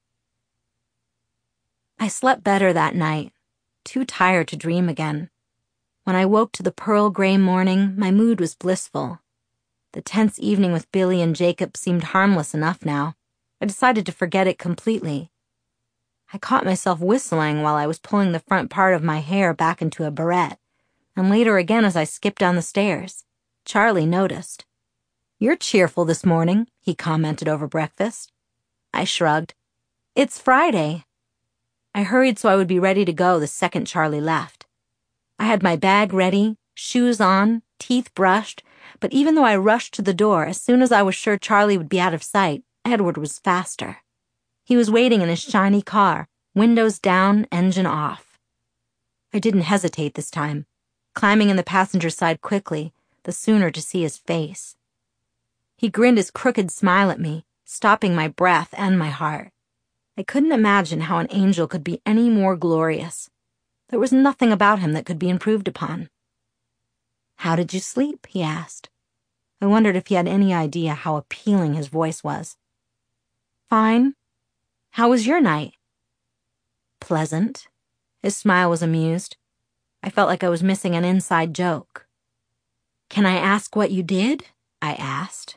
I slept better that night, too tired to dream again. When I woke to the pearl gray morning, my mood was blissful. The tense evening with Billy and Jacob seemed harmless enough now. I decided to forget it completely. I caught myself whistling while I was pulling the front part of my hair back into a barrette, and later again as I skipped down the stairs. Charlie noticed. You're cheerful this morning, he commented over breakfast. I shrugged. It's Friday. I hurried so I would be ready to go the second Charlie left. I had my bag ready, shoes on, teeth brushed, but even though I rushed to the door as soon as I was sure Charlie would be out of sight, Edward was faster. He was waiting in his shiny car, windows down, engine off. I didn't hesitate this time, climbing in the passenger side quickly, the sooner to see his face. He grinned his crooked smile at me, stopping my breath and my heart. I couldn't imagine how an angel could be any more glorious. There was nothing about him that could be improved upon. How did you sleep? He asked. I wondered if he had any idea how appealing his voice was. Fine. How was your night? Pleasant. His smile was amused. I felt like I was missing an inside joke. Can I ask what you did? I asked.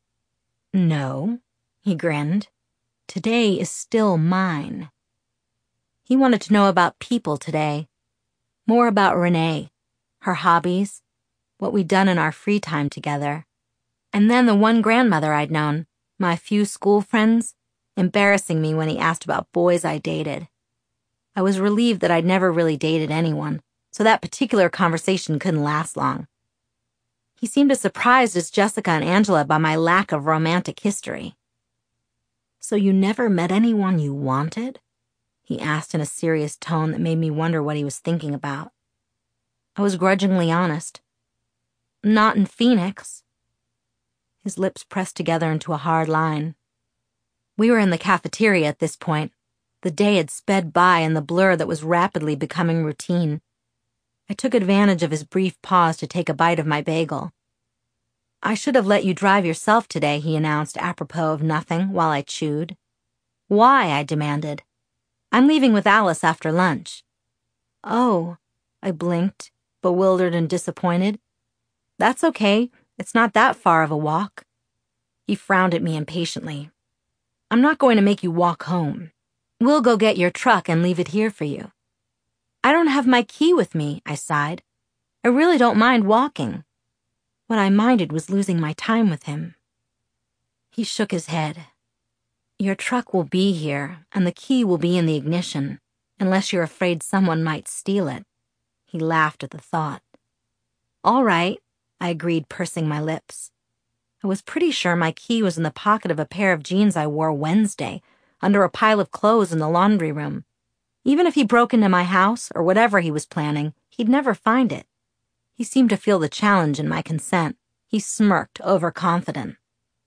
No, he grinned. Today is still mine. He wanted to know about people today. More about Renee, her hobbies, what we'd done in our free time together. And then the one grandmother I'd known, my few school friends, embarrassing me when he asked about boys I dated. I was relieved that I'd never really dated anyone, so that particular conversation couldn't last long. He seemed as surprised as Jessica and Angela by my lack of romantic history. So you never met anyone you wanted? He asked in a serious tone that made me wonder what he was thinking about. I was grudgingly honest. Not in Phoenix. His lips pressed together into a hard line. We were in the cafeteria at this point. The day had sped by in the blur that was rapidly becoming routine. I took advantage of his brief pause to take a bite of my bagel. I should have let you drive yourself today, he announced apropos of nothing while I chewed. Why? I demanded. I'm leaving with Alice after lunch. Oh, I blinked, bewildered and disappointed. That's okay. It's not that far of a walk. He frowned at me impatiently. I'm not going to make you walk home. We'll go get your truck and leave it here for you. I don't have my key with me, I sighed. I really don't mind walking. What I minded was losing my time with him. He shook his head. Your truck will be here, and the key will be in the ignition, unless you're afraid someone might steal it. He laughed at the thought. All right, I agreed, pursing my lips. I was pretty sure my key was in the pocket of a pair of jeans I wore Wednesday, under a pile of clothes in the laundry room. Even if he broke into my house, or whatever he was planning, he'd never find it. He seemed to feel the challenge in my consent. He smirked, overconfident.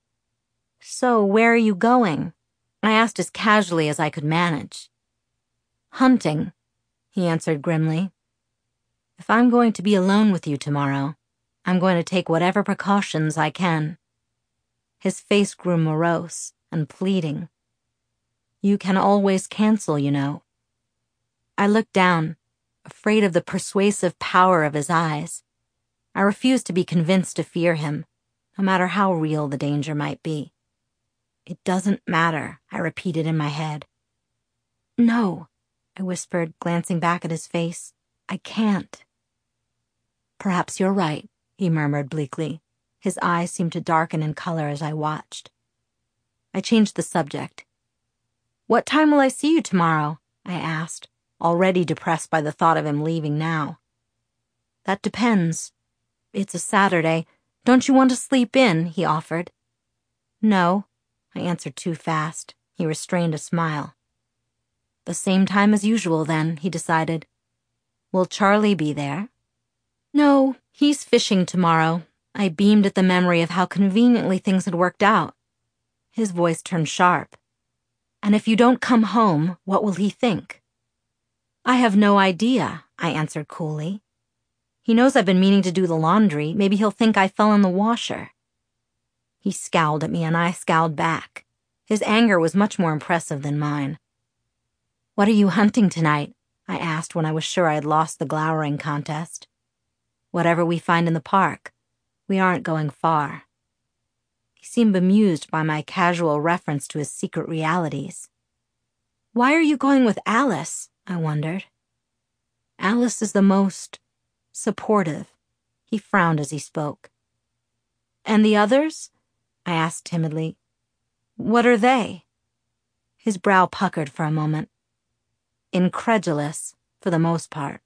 So, where are you going? I asked as casually as I could manage. Hunting, he answered grimly. If I'm going to be alone with you tomorrow, I'm going to take whatever precautions I can. His face grew morose and pleading. You can always cancel, you know. I looked down, afraid of the persuasive power of his eyes. I refused to be convinced to fear him, no matter how real the danger might be. It doesn't matter, I repeated in my head. No, I whispered, glancing back at his face. I can't. Perhaps you're right, he murmured bleakly. His eyes seemed to darken in color as I watched. I changed the subject. What time will I see you tomorrow? I asked, already depressed by the thought of him leaving now. That depends. It's a Saturday. Don't you want to sleep in? He offered. No, I answered too fast. He restrained a smile. The same time as usual, then, he decided. Will Charlie be there? No, he's fishing tomorrow. I beamed at the memory of how conveniently things had worked out. His voice turned sharp. And if you don't come home, what will he think? I have no idea, I answered coolly. He knows I've been meaning to do the laundry. Maybe he'll think I fell in the washer. He scowled at me and I scowled back. His anger was much more impressive than mine. What are you hunting tonight? I asked when I was sure I had lost the glowering contest. Whatever we find in the park. We aren't going far. He seemed bemused by my casual reference to his secret realities. Why are you going with Alice? I wondered. Alice is the most supportive. He frowned as he spoke. And the others? I asked timidly. What are they? His brow puckered for a moment. Incredulous, for the most part.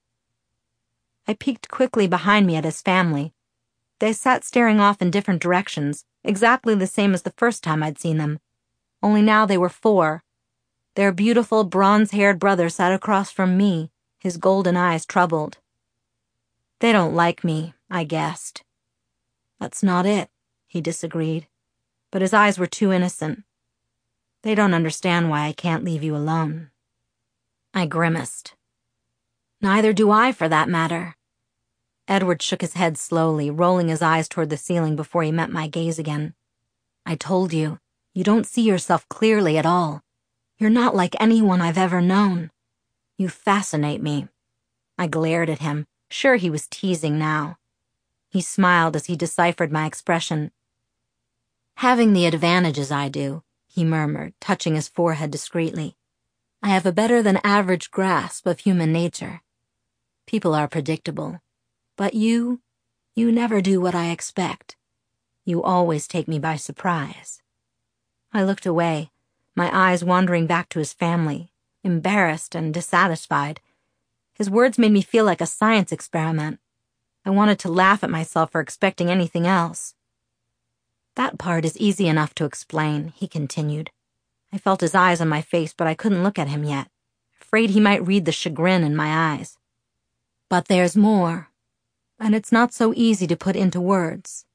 I peeked quickly behind me at his family. They sat staring off in different directions, exactly the same as the first time I'd seen them. Only now they were four. Their beautiful, bronze-haired brother sat across from me, his golden eyes troubled. They don't like me, I guessed. That's not it, he disagreed, but his eyes were too innocent. They don't understand why I can't leave you alone. I grimaced. Neither do I, for that matter. Edward shook his head slowly, rolling his eyes toward the ceiling before he met my gaze again. I told you, you don't see yourself clearly at all. You're not like anyone I've ever known. You fascinate me. I glared at him, sure he was teasing now. He smiled as he deciphered my expression. Having the advantages I do, he murmured, touching his forehead discreetly. I have a better-than-average grasp of human nature. People are predictable. But you, you never do what I expect. You always take me by surprise. I looked away, my eyes wandering back to his family, embarrassed and dissatisfied. His words made me feel like a science experiment. I wanted to laugh at myself for expecting anything else. That part is easy enough to explain, he continued. I felt his eyes on my face, but I couldn't look at him yet, afraid he might read the chagrin in my eyes. But there's more. And it's not so easy to put into words.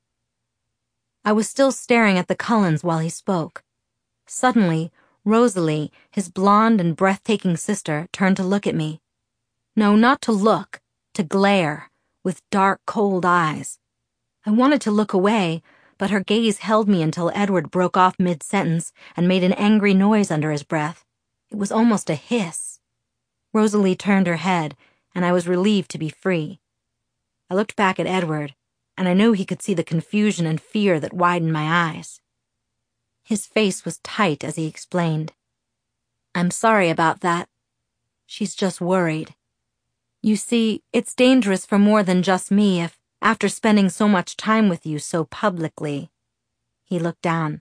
I was still staring at the Cullens while he spoke. Suddenly, Rosalie, his blonde and breathtaking sister, turned to look at me. No, not to look, to glare, with dark, cold eyes. I wanted to look away, but her gaze held me until Edward broke off mid-sentence and made an angry noise under his breath. It was almost a hiss. Rosalie turned her head, and I was relieved to be free. I looked back at Edward, and I knew he could see the confusion and fear that widened my eyes. His face was tight as he explained. I'm sorry about that. She's just worried. You see, it's dangerous for more than just me if, after spending so much time with you so publicly." He looked down.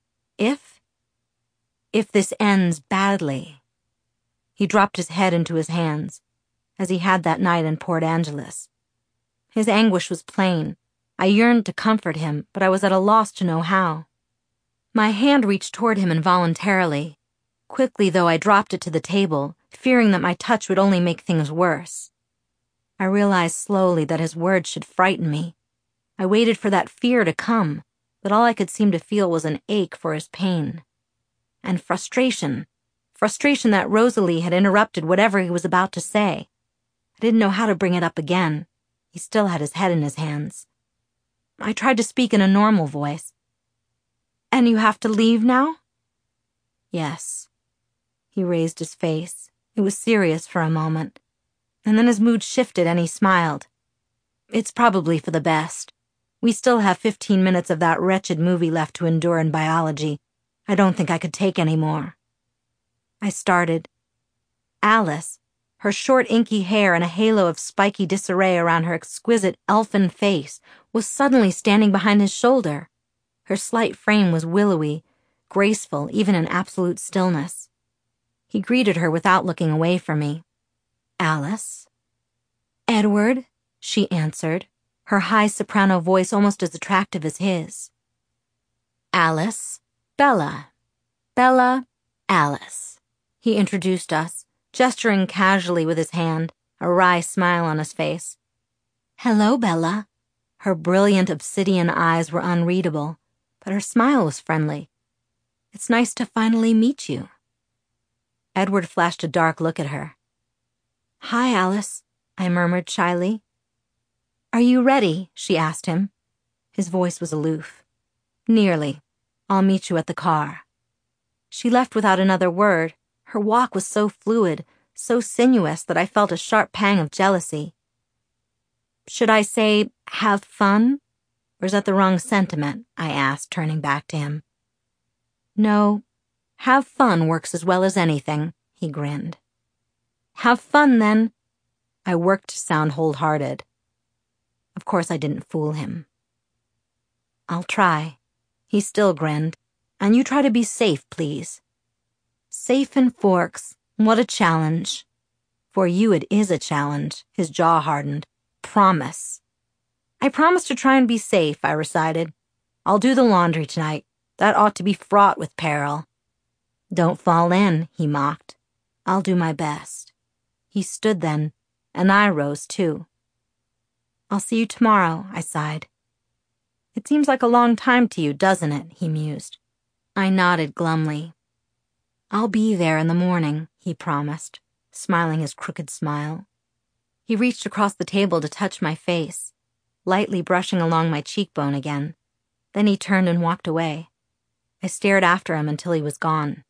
If? If this ends badly. He dropped his head into his hands, as he had that night in Port Angeles. His anguish was plain. I yearned to comfort him, but I was at a loss to know how. My hand reached toward him involuntarily. Quickly, though, I dropped it to the table, fearing that my touch would only make things worse. I realized slowly that his words should frighten me. I waited for that fear to come, but all I could seem to feel was an ache for his pain. And frustration. Frustration that Rosalie had interrupted whatever he was about to say. I didn't know how to bring it up again. He still had his head in his hands. I tried to speak in a normal voice. "And you have to leave now?" "Yes." He raised his face. It was serious for a moment. And then his mood shifted and he smiled. "It's probably for the best. We still have fifteen minutes of that wretched movie left to endure in biology. I don't think I could take any more." I started. Alice, her short inky hair and a halo of spiky disarray around her exquisite elfin face, was suddenly standing behind his shoulder. Her slight frame was willowy, graceful even in absolute stillness. He greeted her without looking away from me. "Alice?" "Edward," she answered, her high soprano voice almost as attractive as his. "Alice, Bella. Bella, Alice." He introduced us, gesturing casually with his hand, a wry smile on his face. "Hello, Bella." Her brilliant obsidian eyes were unreadable, but her smile was friendly. "It's nice to finally meet you." Edward flashed a dark look at her. "Hi, Alice," I murmured shyly. "Are you ready?" she asked him. His voice was aloof. "Nearly. I'll meet you at the car." She left without another word. Her walk was so fluid, so sinuous that I felt a sharp pang of jealousy. "Should I say, have fun? Or is that the wrong sentiment?" I asked, turning back to him. "No, have fun works as well as anything," he grinned. "Have fun, then." I worked to sound wholehearted. Of course I didn't fool him. "I'll try." He still grinned. "And you try to be safe, please." "Safe in Forks. What a challenge." "For you it is a challenge." His jaw hardened. "Promise." "I promise to try and be safe," I recited. "I'll do the laundry tonight. That ought to be fraught with peril." "Don't fall in," he mocked. "I'll do my best." He stood then, and I rose too. "I'll see you tomorrow," I sighed. "It seems like a long time to you, doesn't it?" he mused. I nodded glumly. "I'll be there in the morning," he promised, smiling his crooked smile. He reached across the table to touch my face, lightly brushing along my cheekbone again. Then he turned and walked away. I stared after him until he was gone.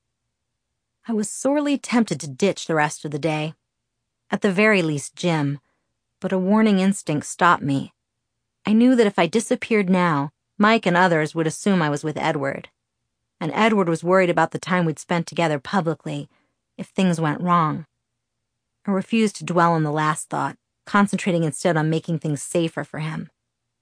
I was sorely tempted to ditch the rest of the day. At the very least, Jim, but a warning instinct stopped me. I knew that if I disappeared now, Mike and others would assume I was with Edward. And Edward was worried about the time we'd spent together publicly, if things went wrong. I refused to dwell on the last thought, concentrating instead on making things safer for him.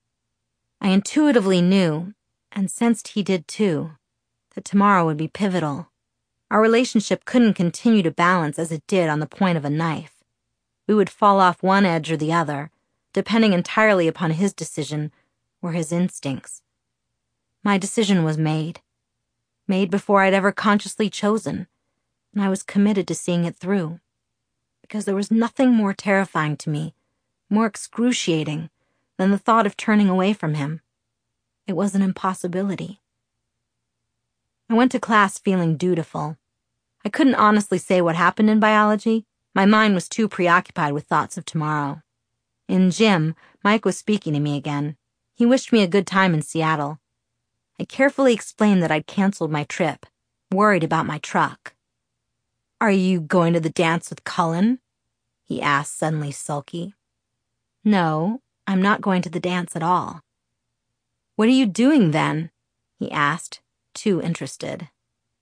I intuitively knew, and sensed he did too, that tomorrow would be pivotal. Our relationship couldn't continue to balance as it did on the point of a knife. We would fall off one edge or the other, depending entirely upon his decision or his instincts. My decision was made. Made before I'd ever consciously chosen, and I was committed to seeing it through. Because there was nothing more terrifying to me, more excruciating, than the thought of turning away from him. It was an impossibility. I went to class feeling dutiful. I couldn't honestly say what happened in biology. My mind was too preoccupied with thoughts of tomorrow. In gym, Mike was speaking to me again. He wished me a good time in Seattle. I carefully explained that I'd canceled my trip, worried about my truck. "Are you going to the dance with Cullen?" he asked, suddenly sulky. "No, I'm not going to the dance at all." "What are you doing then?" he asked, too interested.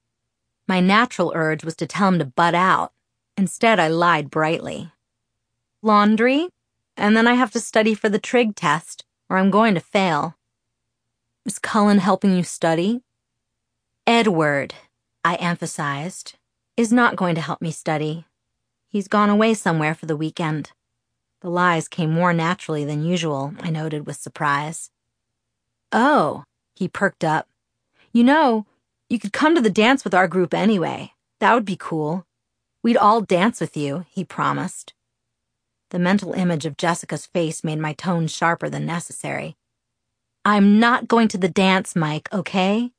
My natural urge was to tell him to butt out. Instead, I lied brightly. Laundry, and then I have to study for the trig test, or I'm going to fail. Is Cullen helping you study? Edward, I emphasized, is not going to help me study. He's gone away somewhere for the weekend. The lies came more naturally than usual, I noted with surprise. Oh, he perked up. You know, you could come to the dance with our group anyway. That would be cool. We'd all dance with you, he promised. The mental image of Jessica's face made my tone sharper than necessary. I'm not going to the dance, Mike, okay?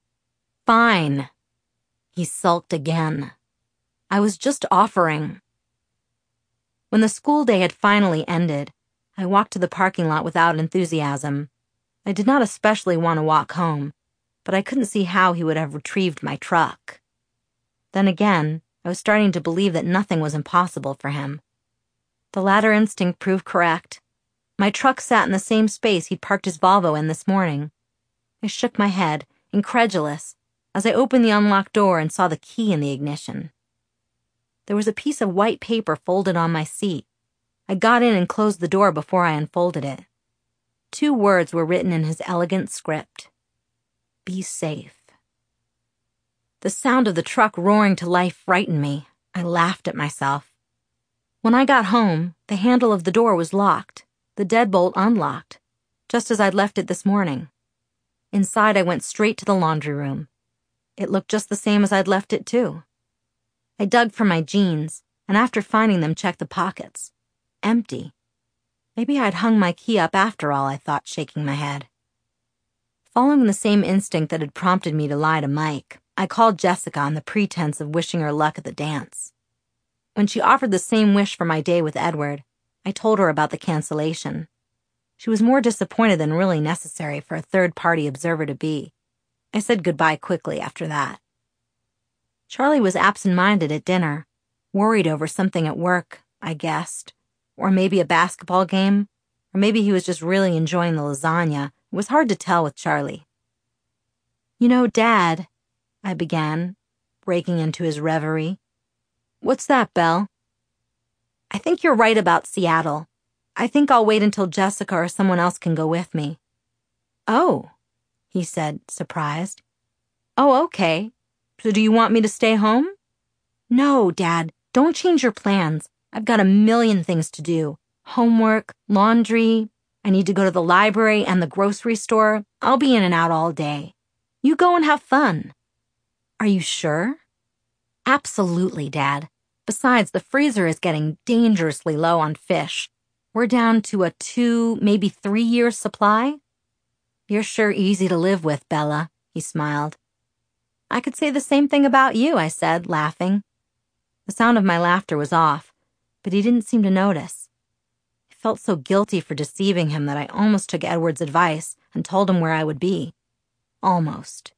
Fine. He sulked again. I was just offering. When the school day had finally ended, I walked to the parking lot without enthusiasm. I did not especially want to walk home, but I couldn't see how he would have retrieved my truck. Then again, I was starting to believe that nothing was impossible for him. The latter instinct proved correct. My truck sat in the same space he'd parked his Volvo in this morning. I shook my head, incredulous, as I opened the unlocked door and saw the key in the ignition. There was a piece of white paper folded on my seat. I got in and closed the door before I unfolded it. Two words were written in his elegant script. Be safe. The sound of the truck roaring to life frightened me. I laughed at myself. When I got home, the handle of the door was locked, the deadbolt unlocked, just as I'd left it this morning. Inside, I went straight to the laundry room. It looked just the same as I'd left it, too. I dug for my jeans, and after finding them, checked the pockets. Empty. Maybe I'd hung my key up after all, I thought, shaking my head. Following the same instinct that had prompted me to lie to Mike, I called Jessica on the pretense of wishing her luck at the dance. When she offered the same wish for my day with Edward, I told her about the cancellation. She was more disappointed than really necessary for a third-party observer to be. I said goodbye quickly after that. Charlie was absent-minded at dinner, worried over something at work, I guessed. Or maybe a basketball game, or maybe he was just really enjoying the lasagna. It was hard to tell with Charlie. You know, Dad, I began, breaking into his reverie. What's that, Belle? I think you're right about Seattle. I think I'll wait until Jessica or someone else can go with me. Oh, he said, surprised. Oh, okay. So do you want me to stay home? No, Dad, don't change your plans. I've got a million things to do. Homework, laundry. I need to go to the library and the grocery store. I'll be in and out all day. You go and have fun. Are you sure? Absolutely, Dad. Besides, the freezer is getting dangerously low on fish. We're down to a two, maybe three-year supply. You're sure easy to live with, Bella, he smiled. I could say the same thing about you, I said, laughing. The sound of my laughter was off, but he didn't seem to notice. I felt so guilty for deceiving him that I almost took Edward's advice and told him where I would be. Almost.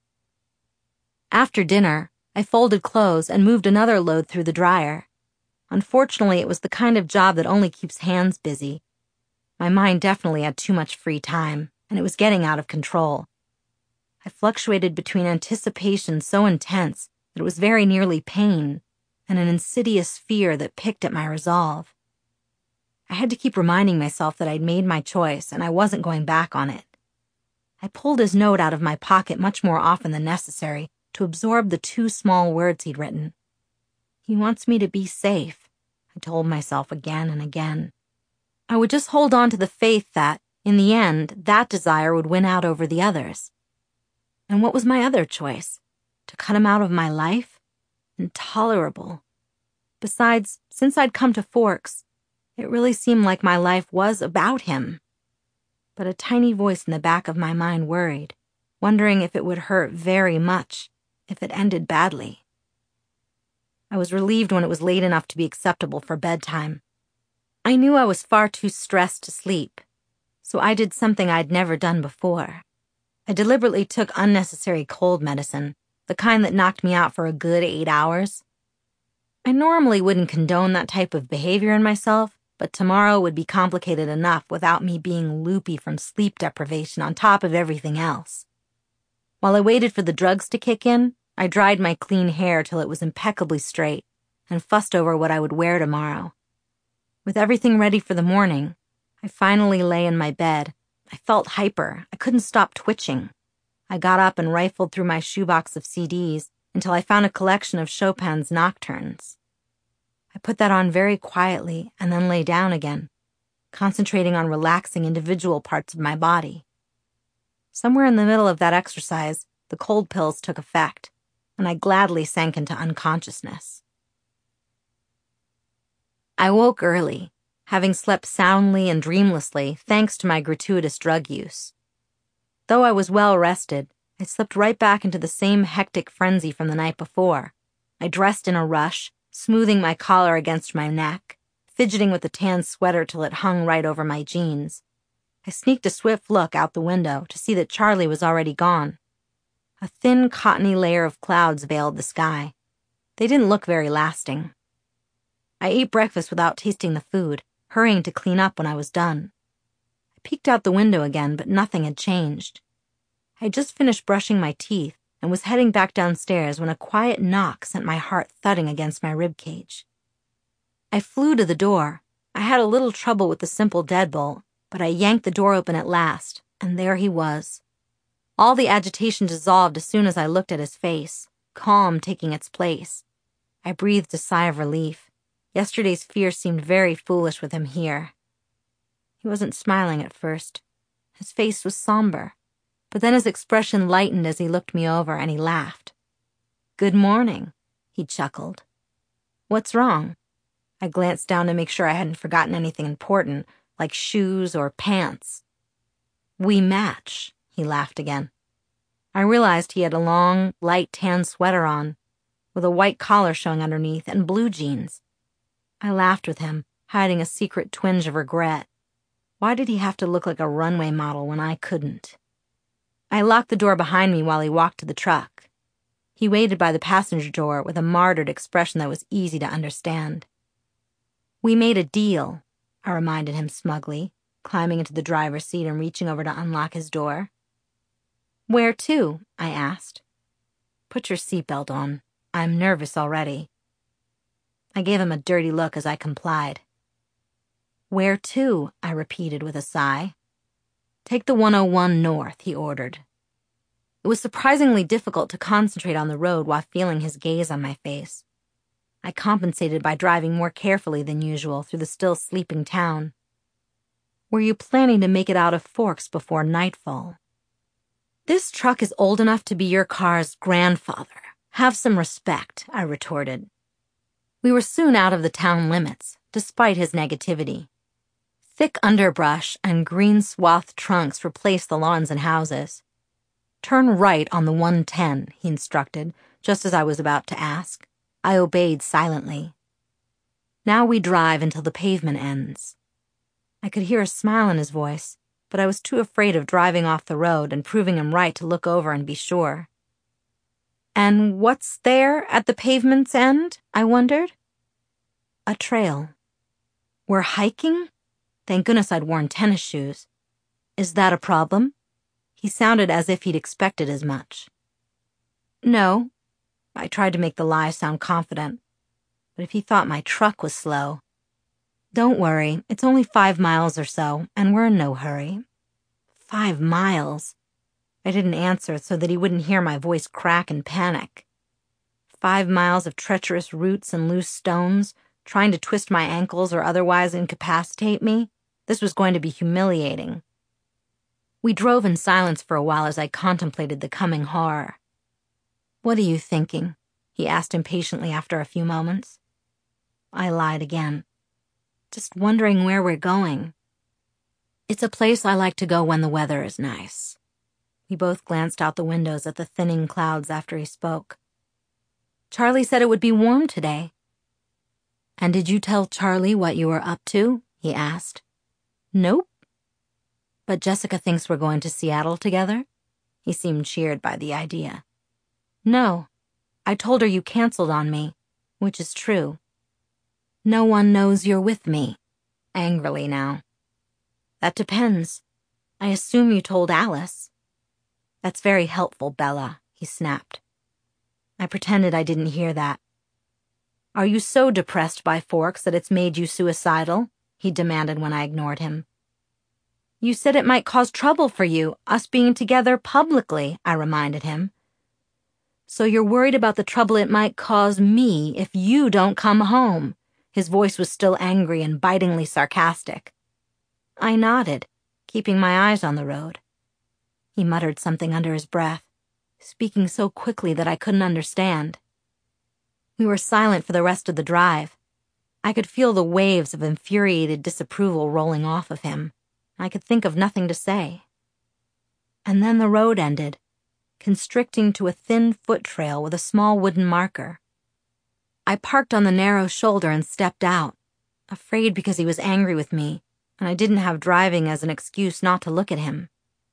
After dinner, I folded clothes and moved another load through the dryer. Unfortunately, it was the kind of job that only keeps hands busy. My mind definitely had too much free time, and it was getting out of control. I fluctuated between anticipation so intense that it was very nearly pain, and an insidious fear that picked at my resolve. I had to keep reminding myself that I'd made my choice and I wasn't going back on it. I pulled his note out of my pocket much more often than necessary to absorb the two small words he'd written. He wants me to be safe, I told myself again and again. I would just hold on to the faith that, in the end, that desire would win out over the others. And what was my other choice? To cut him out of my life? Intolerable. Besides, since I'd come to Forks, it really seemed like my life was about him. But a tiny voice in the back of my mind worried, wondering if it would hurt very much if it ended badly. I was relieved when it was late enough to be acceptable for bedtime. I knew I was far too stressed to sleep, so I did something I'd never done before. I deliberately took unnecessary cold medicine, the kind that knocked me out for a good eight hours. I normally wouldn't condone that type of behavior in myself, but tomorrow would be complicated enough without me being loopy from sleep deprivation on top of everything else. While I waited for the drugs to kick in, I dried my clean hair till it was impeccably straight and fussed over what I would wear tomorrow. With everything ready for the morning, I finally lay in my bed. I felt hyper. I couldn't stop twitching. I got up and rifled through my shoebox of C Ds until I found a collection of Chopin's nocturnes. I put that on very quietly and then lay down again, concentrating on relaxing individual parts of my body. Somewhere in the middle of that exercise, the cold pills took effect, and I gladly sank into unconsciousness. I woke early, having slept soundly and dreamlessly thanks to my gratuitous drug use. Though I was well rested, I slipped right back into the same hectic frenzy from the night before. I dressed in a rush, smoothing my collar against my neck, fidgeting with the tan sweater till it hung right over my jeans. I sneaked a swift look out the window to see that Charlie was already gone. A thin, cottony layer of clouds veiled the sky. They didn't look very lasting. I ate breakfast without tasting the food, hurrying to clean up when I was done. I peeked out the window again, but nothing had changed. I had just finished brushing my teeth and was heading back downstairs when a quiet knock sent my heart thudding against my ribcage. I flew to the door. I had a little trouble with the simple deadbolt, but I yanked the door open at last, and there he was. All the agitation dissolved as soon as I looked at his face, calm taking its place. I breathed a sigh of relief. Yesterday's fear seemed very foolish with him here. He wasn't smiling at first. His face was somber, but then his expression lightened as he looked me over and he laughed. "Good morning," he chuckled. "What's wrong?" I glanced down to make sure I hadn't forgotten anything important, like shoes or pants. "We match," he laughed again. I realized he had a long, light tan sweater on, with a white collar showing underneath and blue jeans. I laughed with him, hiding a secret twinge of regret. Why did he have to look like a runway model when I couldn't? I locked the door behind me while he walked to the truck. He waited by the passenger door with a martyred expression that was easy to understand. "We made a deal," I reminded him smugly, climbing into the driver's seat and reaching over to unlock his door. "Where to?" I asked. "Put your seatbelt on. I'm nervous already." I gave him a dirty look as I complied. "Where to?" I repeated with a sigh. "Take the one oh one north," he ordered. It was surprisingly difficult to concentrate on the road while feeling his gaze on my face. I compensated by driving more carefully than usual through the still sleeping town. "Were you planning to make it out of Forks before nightfall?" "This truck is old enough to be your car's grandfather. Have some respect," I retorted. We were soon out of the town limits, despite his negativity. Thick underbrush and green-swathed trunks replaced the lawns and houses. "Turn right on the one ten, he instructed, just as I was about to ask. I obeyed silently. Now we drive until the pavement ends. I could hear a smile in his voice, but I was too afraid of driving off the road and proving him right to look over and be sure. "And what's there at the pavement's end?" I wondered. "A trail." "We're hiking?" Thank goodness I'd worn tennis shoes. "Is that a problem?" He sounded as if he'd expected as much. "No." I tried to make the lie sound confident. But if he thought my truck was slow. "Don't worry, it's only five miles or so, and we're in no hurry." Five miles. I didn't answer so that he wouldn't hear my voice crack in panic. Five miles of treacherous roots and loose stones, trying to twist my ankles or otherwise incapacitate me. This was going to be humiliating. We drove in silence for a while as I contemplated the coming horror. "What are you thinking?" he asked impatiently after a few moments. I lied again. "Just wondering where we're going." "It's a place I like to go when the weather is nice." We both glanced out the windows at the thinning clouds after he spoke. "Charlie said it would be warm today." "And did you tell Charlie what you were up to?" he asked. "Nope." "But Jessica thinks we're going to Seattle together?" He seemed cheered by the idea. "No. I told her you canceled on me, which is true." "No one knows you're with me," angrily now. "That depends. I assume you told Alice." "That's very helpful, Bella," he snapped. I pretended I didn't hear that. "Are you so depressed by Forks that it's made you suicidal?" he demanded when I ignored him. You said it might cause trouble for you, us being together publicly, I reminded him. So you're worried about the trouble it might cause me if you don't come home. His voice was still angry and bitingly sarcastic. I nodded, keeping my eyes on the road. He muttered something under his breath, speaking so quickly that I couldn't understand. We were silent for the rest of the drive. I could feel the waves of infuriated disapproval rolling off of him. I could think of nothing to say. And then the road ended, constricting to a thin foot trail with a small wooden marker. I parked on the narrow shoulder and stepped out, afraid because he was angry with me, and I didn't have driving as an excuse not to look at him.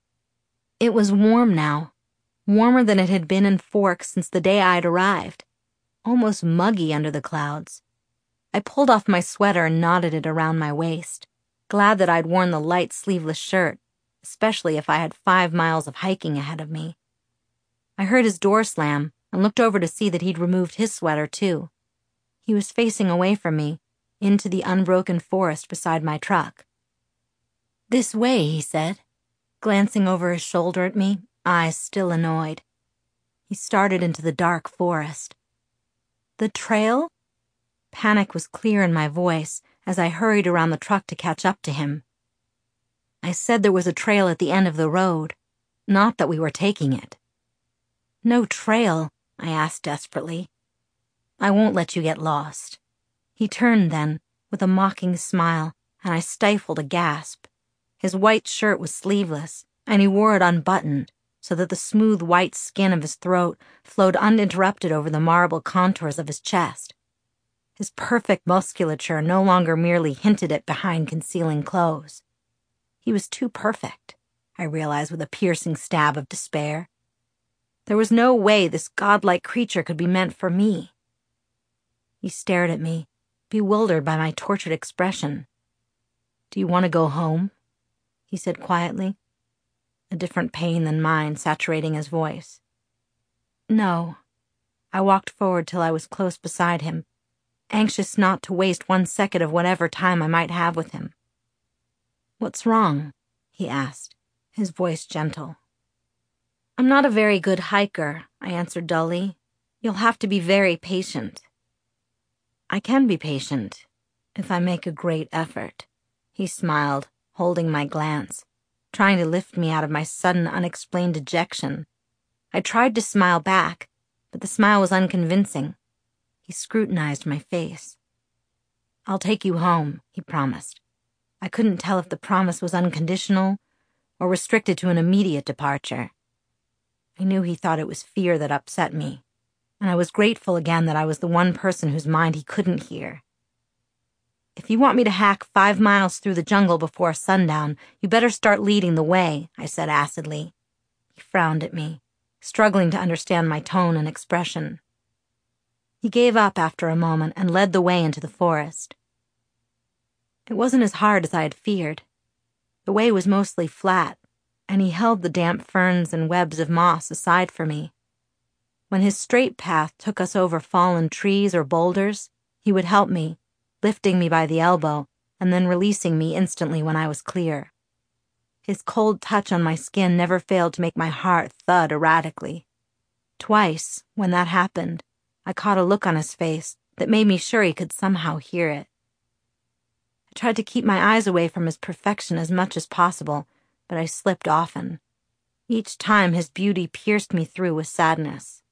It was warm now, warmer than it had been in Forks since the day I'd arrived, almost muggy under the clouds. I pulled off my sweater and knotted it around my waist, glad that I'd worn the light sleeveless shirt, especially if I had five miles of hiking ahead of me. I heard his door slam and looked over to see that he'd removed his sweater too. He was facing away from me, into the unbroken forest beside my truck. This way, he said, glancing over his shoulder at me, eyes still annoyed. He started into the dark forest. The trail? Panic was clear in my voice as I hurried around the truck to catch up to him. I said there was a trail at the end of the road, not that we were taking it. No trail, I asked desperately. I won't let you get lost. He turned then, with a mocking smile, and I stifled a gasp. His white shirt was sleeveless, and he wore it unbuttoned, so that the smooth white skin of his throat flowed uninterrupted over the marble contours of his chest. His perfect musculature no longer merely hinted at behind concealing clothes. He was too perfect, I realized with a piercing stab of despair. There was no way this godlike creature could be meant for me. He stared at me, bewildered by my tortured expression. Do you want to go home? He said quietly, a different pain than mine saturating his voice. No. I walked forward till I was close beside him, anxious not to waste one second of whatever time I might have with him. What's wrong? He asked, his voice gentle. I'm not a very good hiker, I answered dully. You'll have to be very patient. I can be patient, if I make a great effort. He smiled, holding my glance, trying to lift me out of my sudden unexplained dejection. I tried to smile back, but the smile was unconvincing. He scrutinized my face. I'll take you home, he promised. I couldn't tell if the promise was unconditional or restricted to an immediate departure. I knew he thought it was fear that upset me, and I was grateful again that I was the one person whose mind he couldn't hear. If you want me to hack five miles through the jungle before sundown, you better start leading the way, I said acidly. He frowned at me, struggling to understand my tone and expression. He gave up after a moment and led the way into the forest. It wasn't as hard as I had feared. The way was mostly flat, and he held the damp ferns and webs of moss aside for me. When his straight path took us over fallen trees or boulders, he would help me, lifting me by the elbow and then releasing me instantly when I was clear. His cold touch on my skin never failed to make my heart thud erratically. Twice, when that happened, I caught a look on his face that made me sure he could somehow hear it. I tried to keep my eyes away from his perfection as much as possible, but I slipped often. Each time his beauty pierced me through with sadness.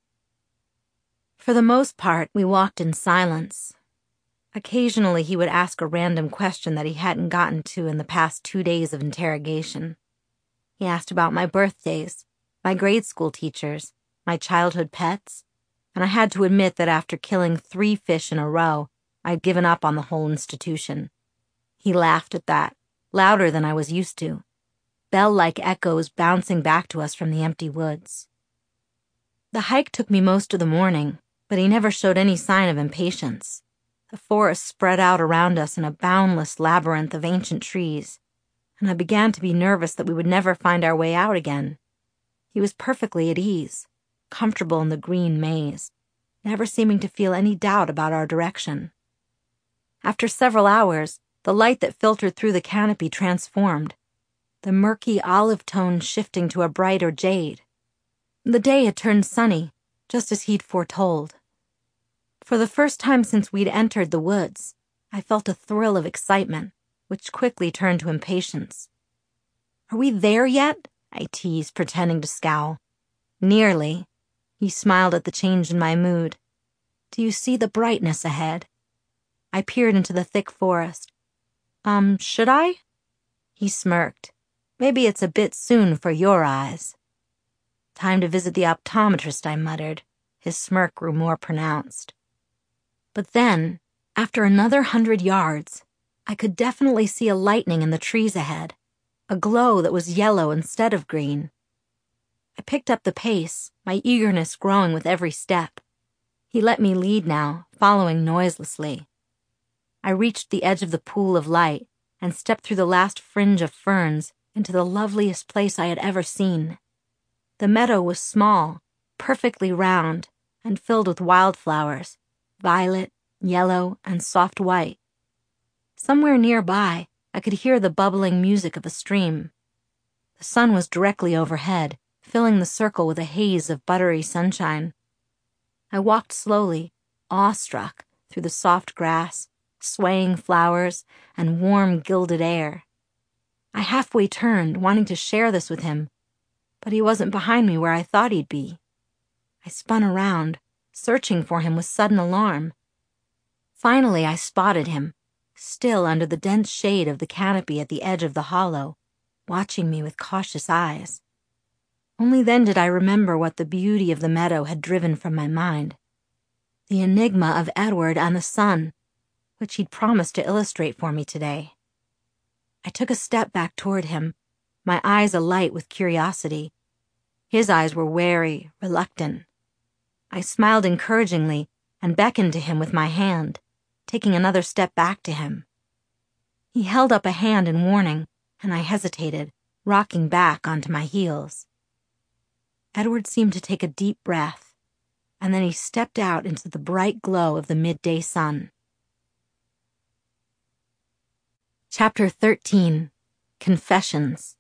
For the most part, we walked in silence. Occasionally he would ask a random question that he hadn't gotten to in the past two days of interrogation. He asked about my birthdays, my grade school teachers, my childhood pets, and I had to admit that after killing three fish in a row, I'd given up on the whole institution. He laughed at that, louder than I was used to, bell-like echoes bouncing back to us from the empty woods. The hike took me most of the morning, but he never showed any sign of impatience. The forest spread out around us in a boundless labyrinth of ancient trees, and I began to be nervous that we would never find our way out again. He was perfectly at ease, comfortable in the green maze, never seeming to feel any doubt about our direction. After several hours, The light that filtered through the canopy transformed, the murky olive tone shifting to a brighter jade. The day had turned sunny, just as he'd foretold. For the first time since we'd entered the woods, I felt a thrill of excitement, which quickly turned to impatience. "Are we there yet?" I teased, pretending to scowl. "Nearly." He smiled at the change in my mood. "Do you see the brightness ahead?" I peered into the thick forest. Um, should I? He smirked. "Maybe it's a bit soon for your eyes." "Time to visit the optometrist," I muttered. His smirk grew more pronounced. But then, after another hundred yards, I could definitely see a lightning in the trees ahead, a glow that was yellow instead of green. I picked up the pace, my eagerness growing with every step. He let me lead now, following noiselessly. I reached the edge of the pool of light and stepped through the last fringe of ferns into the loveliest place I had ever seen. The meadow was small, perfectly round, and filled with wildflowers, violet, yellow, and soft white. Somewhere nearby, I could hear the bubbling music of a stream. The sun was directly overhead, filling the circle with a haze of buttery sunshine. I walked slowly, awestruck, through the soft grass, swaying flowers, and warm gilded air. I halfway turned, wanting to share this with him, but he wasn't behind me where I thought he'd be. I spun around, searching for him with sudden alarm. Finally, I spotted him, still under the dense shade of the canopy at the edge of the hollow, watching me with cautious eyes. Only then did I remember what the beauty of the meadow had driven from my mind. The enigma of Edward and the sun, which he'd promised to illustrate for me today. I took a step back toward him, my eyes alight with curiosity. His eyes were wary, reluctant. I smiled encouragingly and beckoned to him with my hand, taking another step back to him. He held up a hand in warning, and I hesitated, rocking back onto my heels. Edward seemed to take a deep breath, and then he stepped out into the bright glow of the midday sun. Chapter thirteen. Confessions.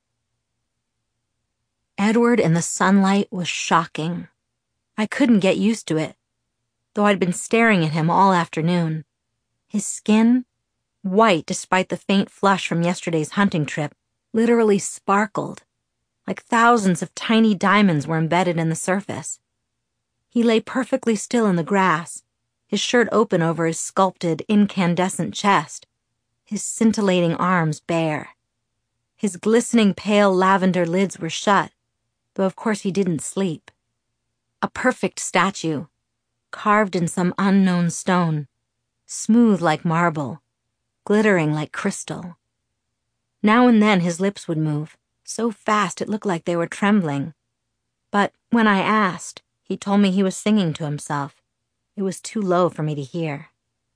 Edward in the sunlight was shocking. I couldn't get used to it, though I'd been staring at him all afternoon. His skin, white despite the faint flush from yesterday's hunting trip, literally sparkled, like thousands of tiny diamonds were embedded in the surface. He lay perfectly still in the grass, his shirt open over his sculpted, incandescent chest, his scintillating arms bare. His glistening pale lavender lids were shut, though of course he didn't sleep. A perfect statue, carved in some unknown stone, smooth like marble, glittering like crystal. Now and then his lips would move, so fast it looked like they were trembling. But when I asked, he told me he was singing to himself. It was too low for me to hear.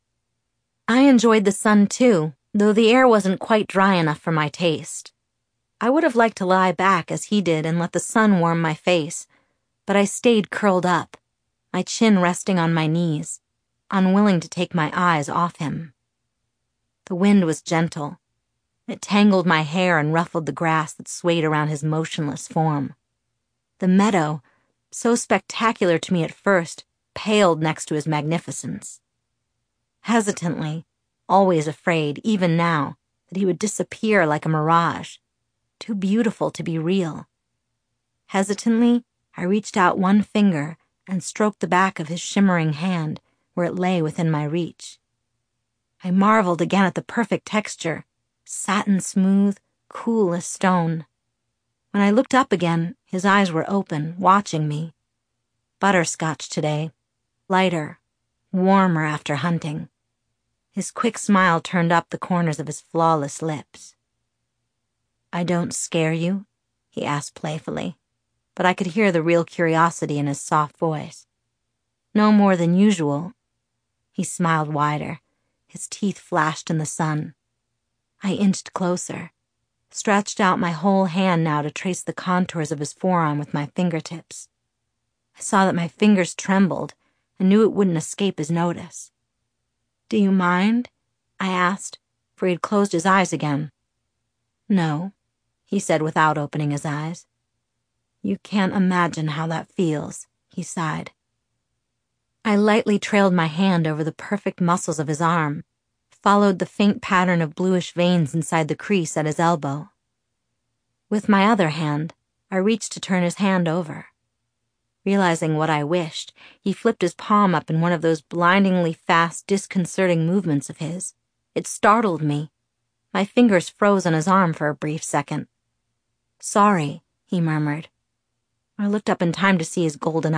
I enjoyed the sun too, though the air wasn't quite dry enough for my taste. I would have liked to lie back as he did and let the sun warm my face, but I stayed curled up, my chin resting on my knees, unwilling to take my eyes off him. The wind was gentle. It tangled my hair and ruffled the grass that swayed around his motionless form. The meadow, so spectacular to me at first, paled next to his magnificence. Hesitantly, always afraid, even now, that he would disappear like a mirage, too beautiful to be real. Hesitantly, I reached out one finger and stroked the back of his shimmering hand where it lay within my reach. I marveled again at the perfect texture, satin smooth, cool as stone. When I looked up again, his eyes were open, watching me. Butterscotch today, lighter, warmer after hunting. His quick smile turned up the corners of his flawless lips. "I don't scare you?" he asked playfully, but I could hear the real curiosity in his soft voice. "No more than usual." He smiled wider. His teeth flashed in the sun. I inched closer, stretched out my whole hand now to trace the contours of his forearm with my fingertips. I saw that my fingers trembled and knew it wouldn't escape his notice. "Do you mind?" I asked, for he had closed his eyes again. "No," he said without opening his eyes. "You can't imagine how that feels," he sighed. I lightly trailed my hand over the perfect muscles of his arm, followed the faint pattern of bluish veins inside the crease at his elbow. With my other hand, I reached to turn his hand over. Realizing what I wished, he flipped his palm up in one of those blindingly fast, disconcerting movements of his. It startled me. My fingers froze on his arm for a brief second. "Sorry," he murmured. I looked up in time to see his golden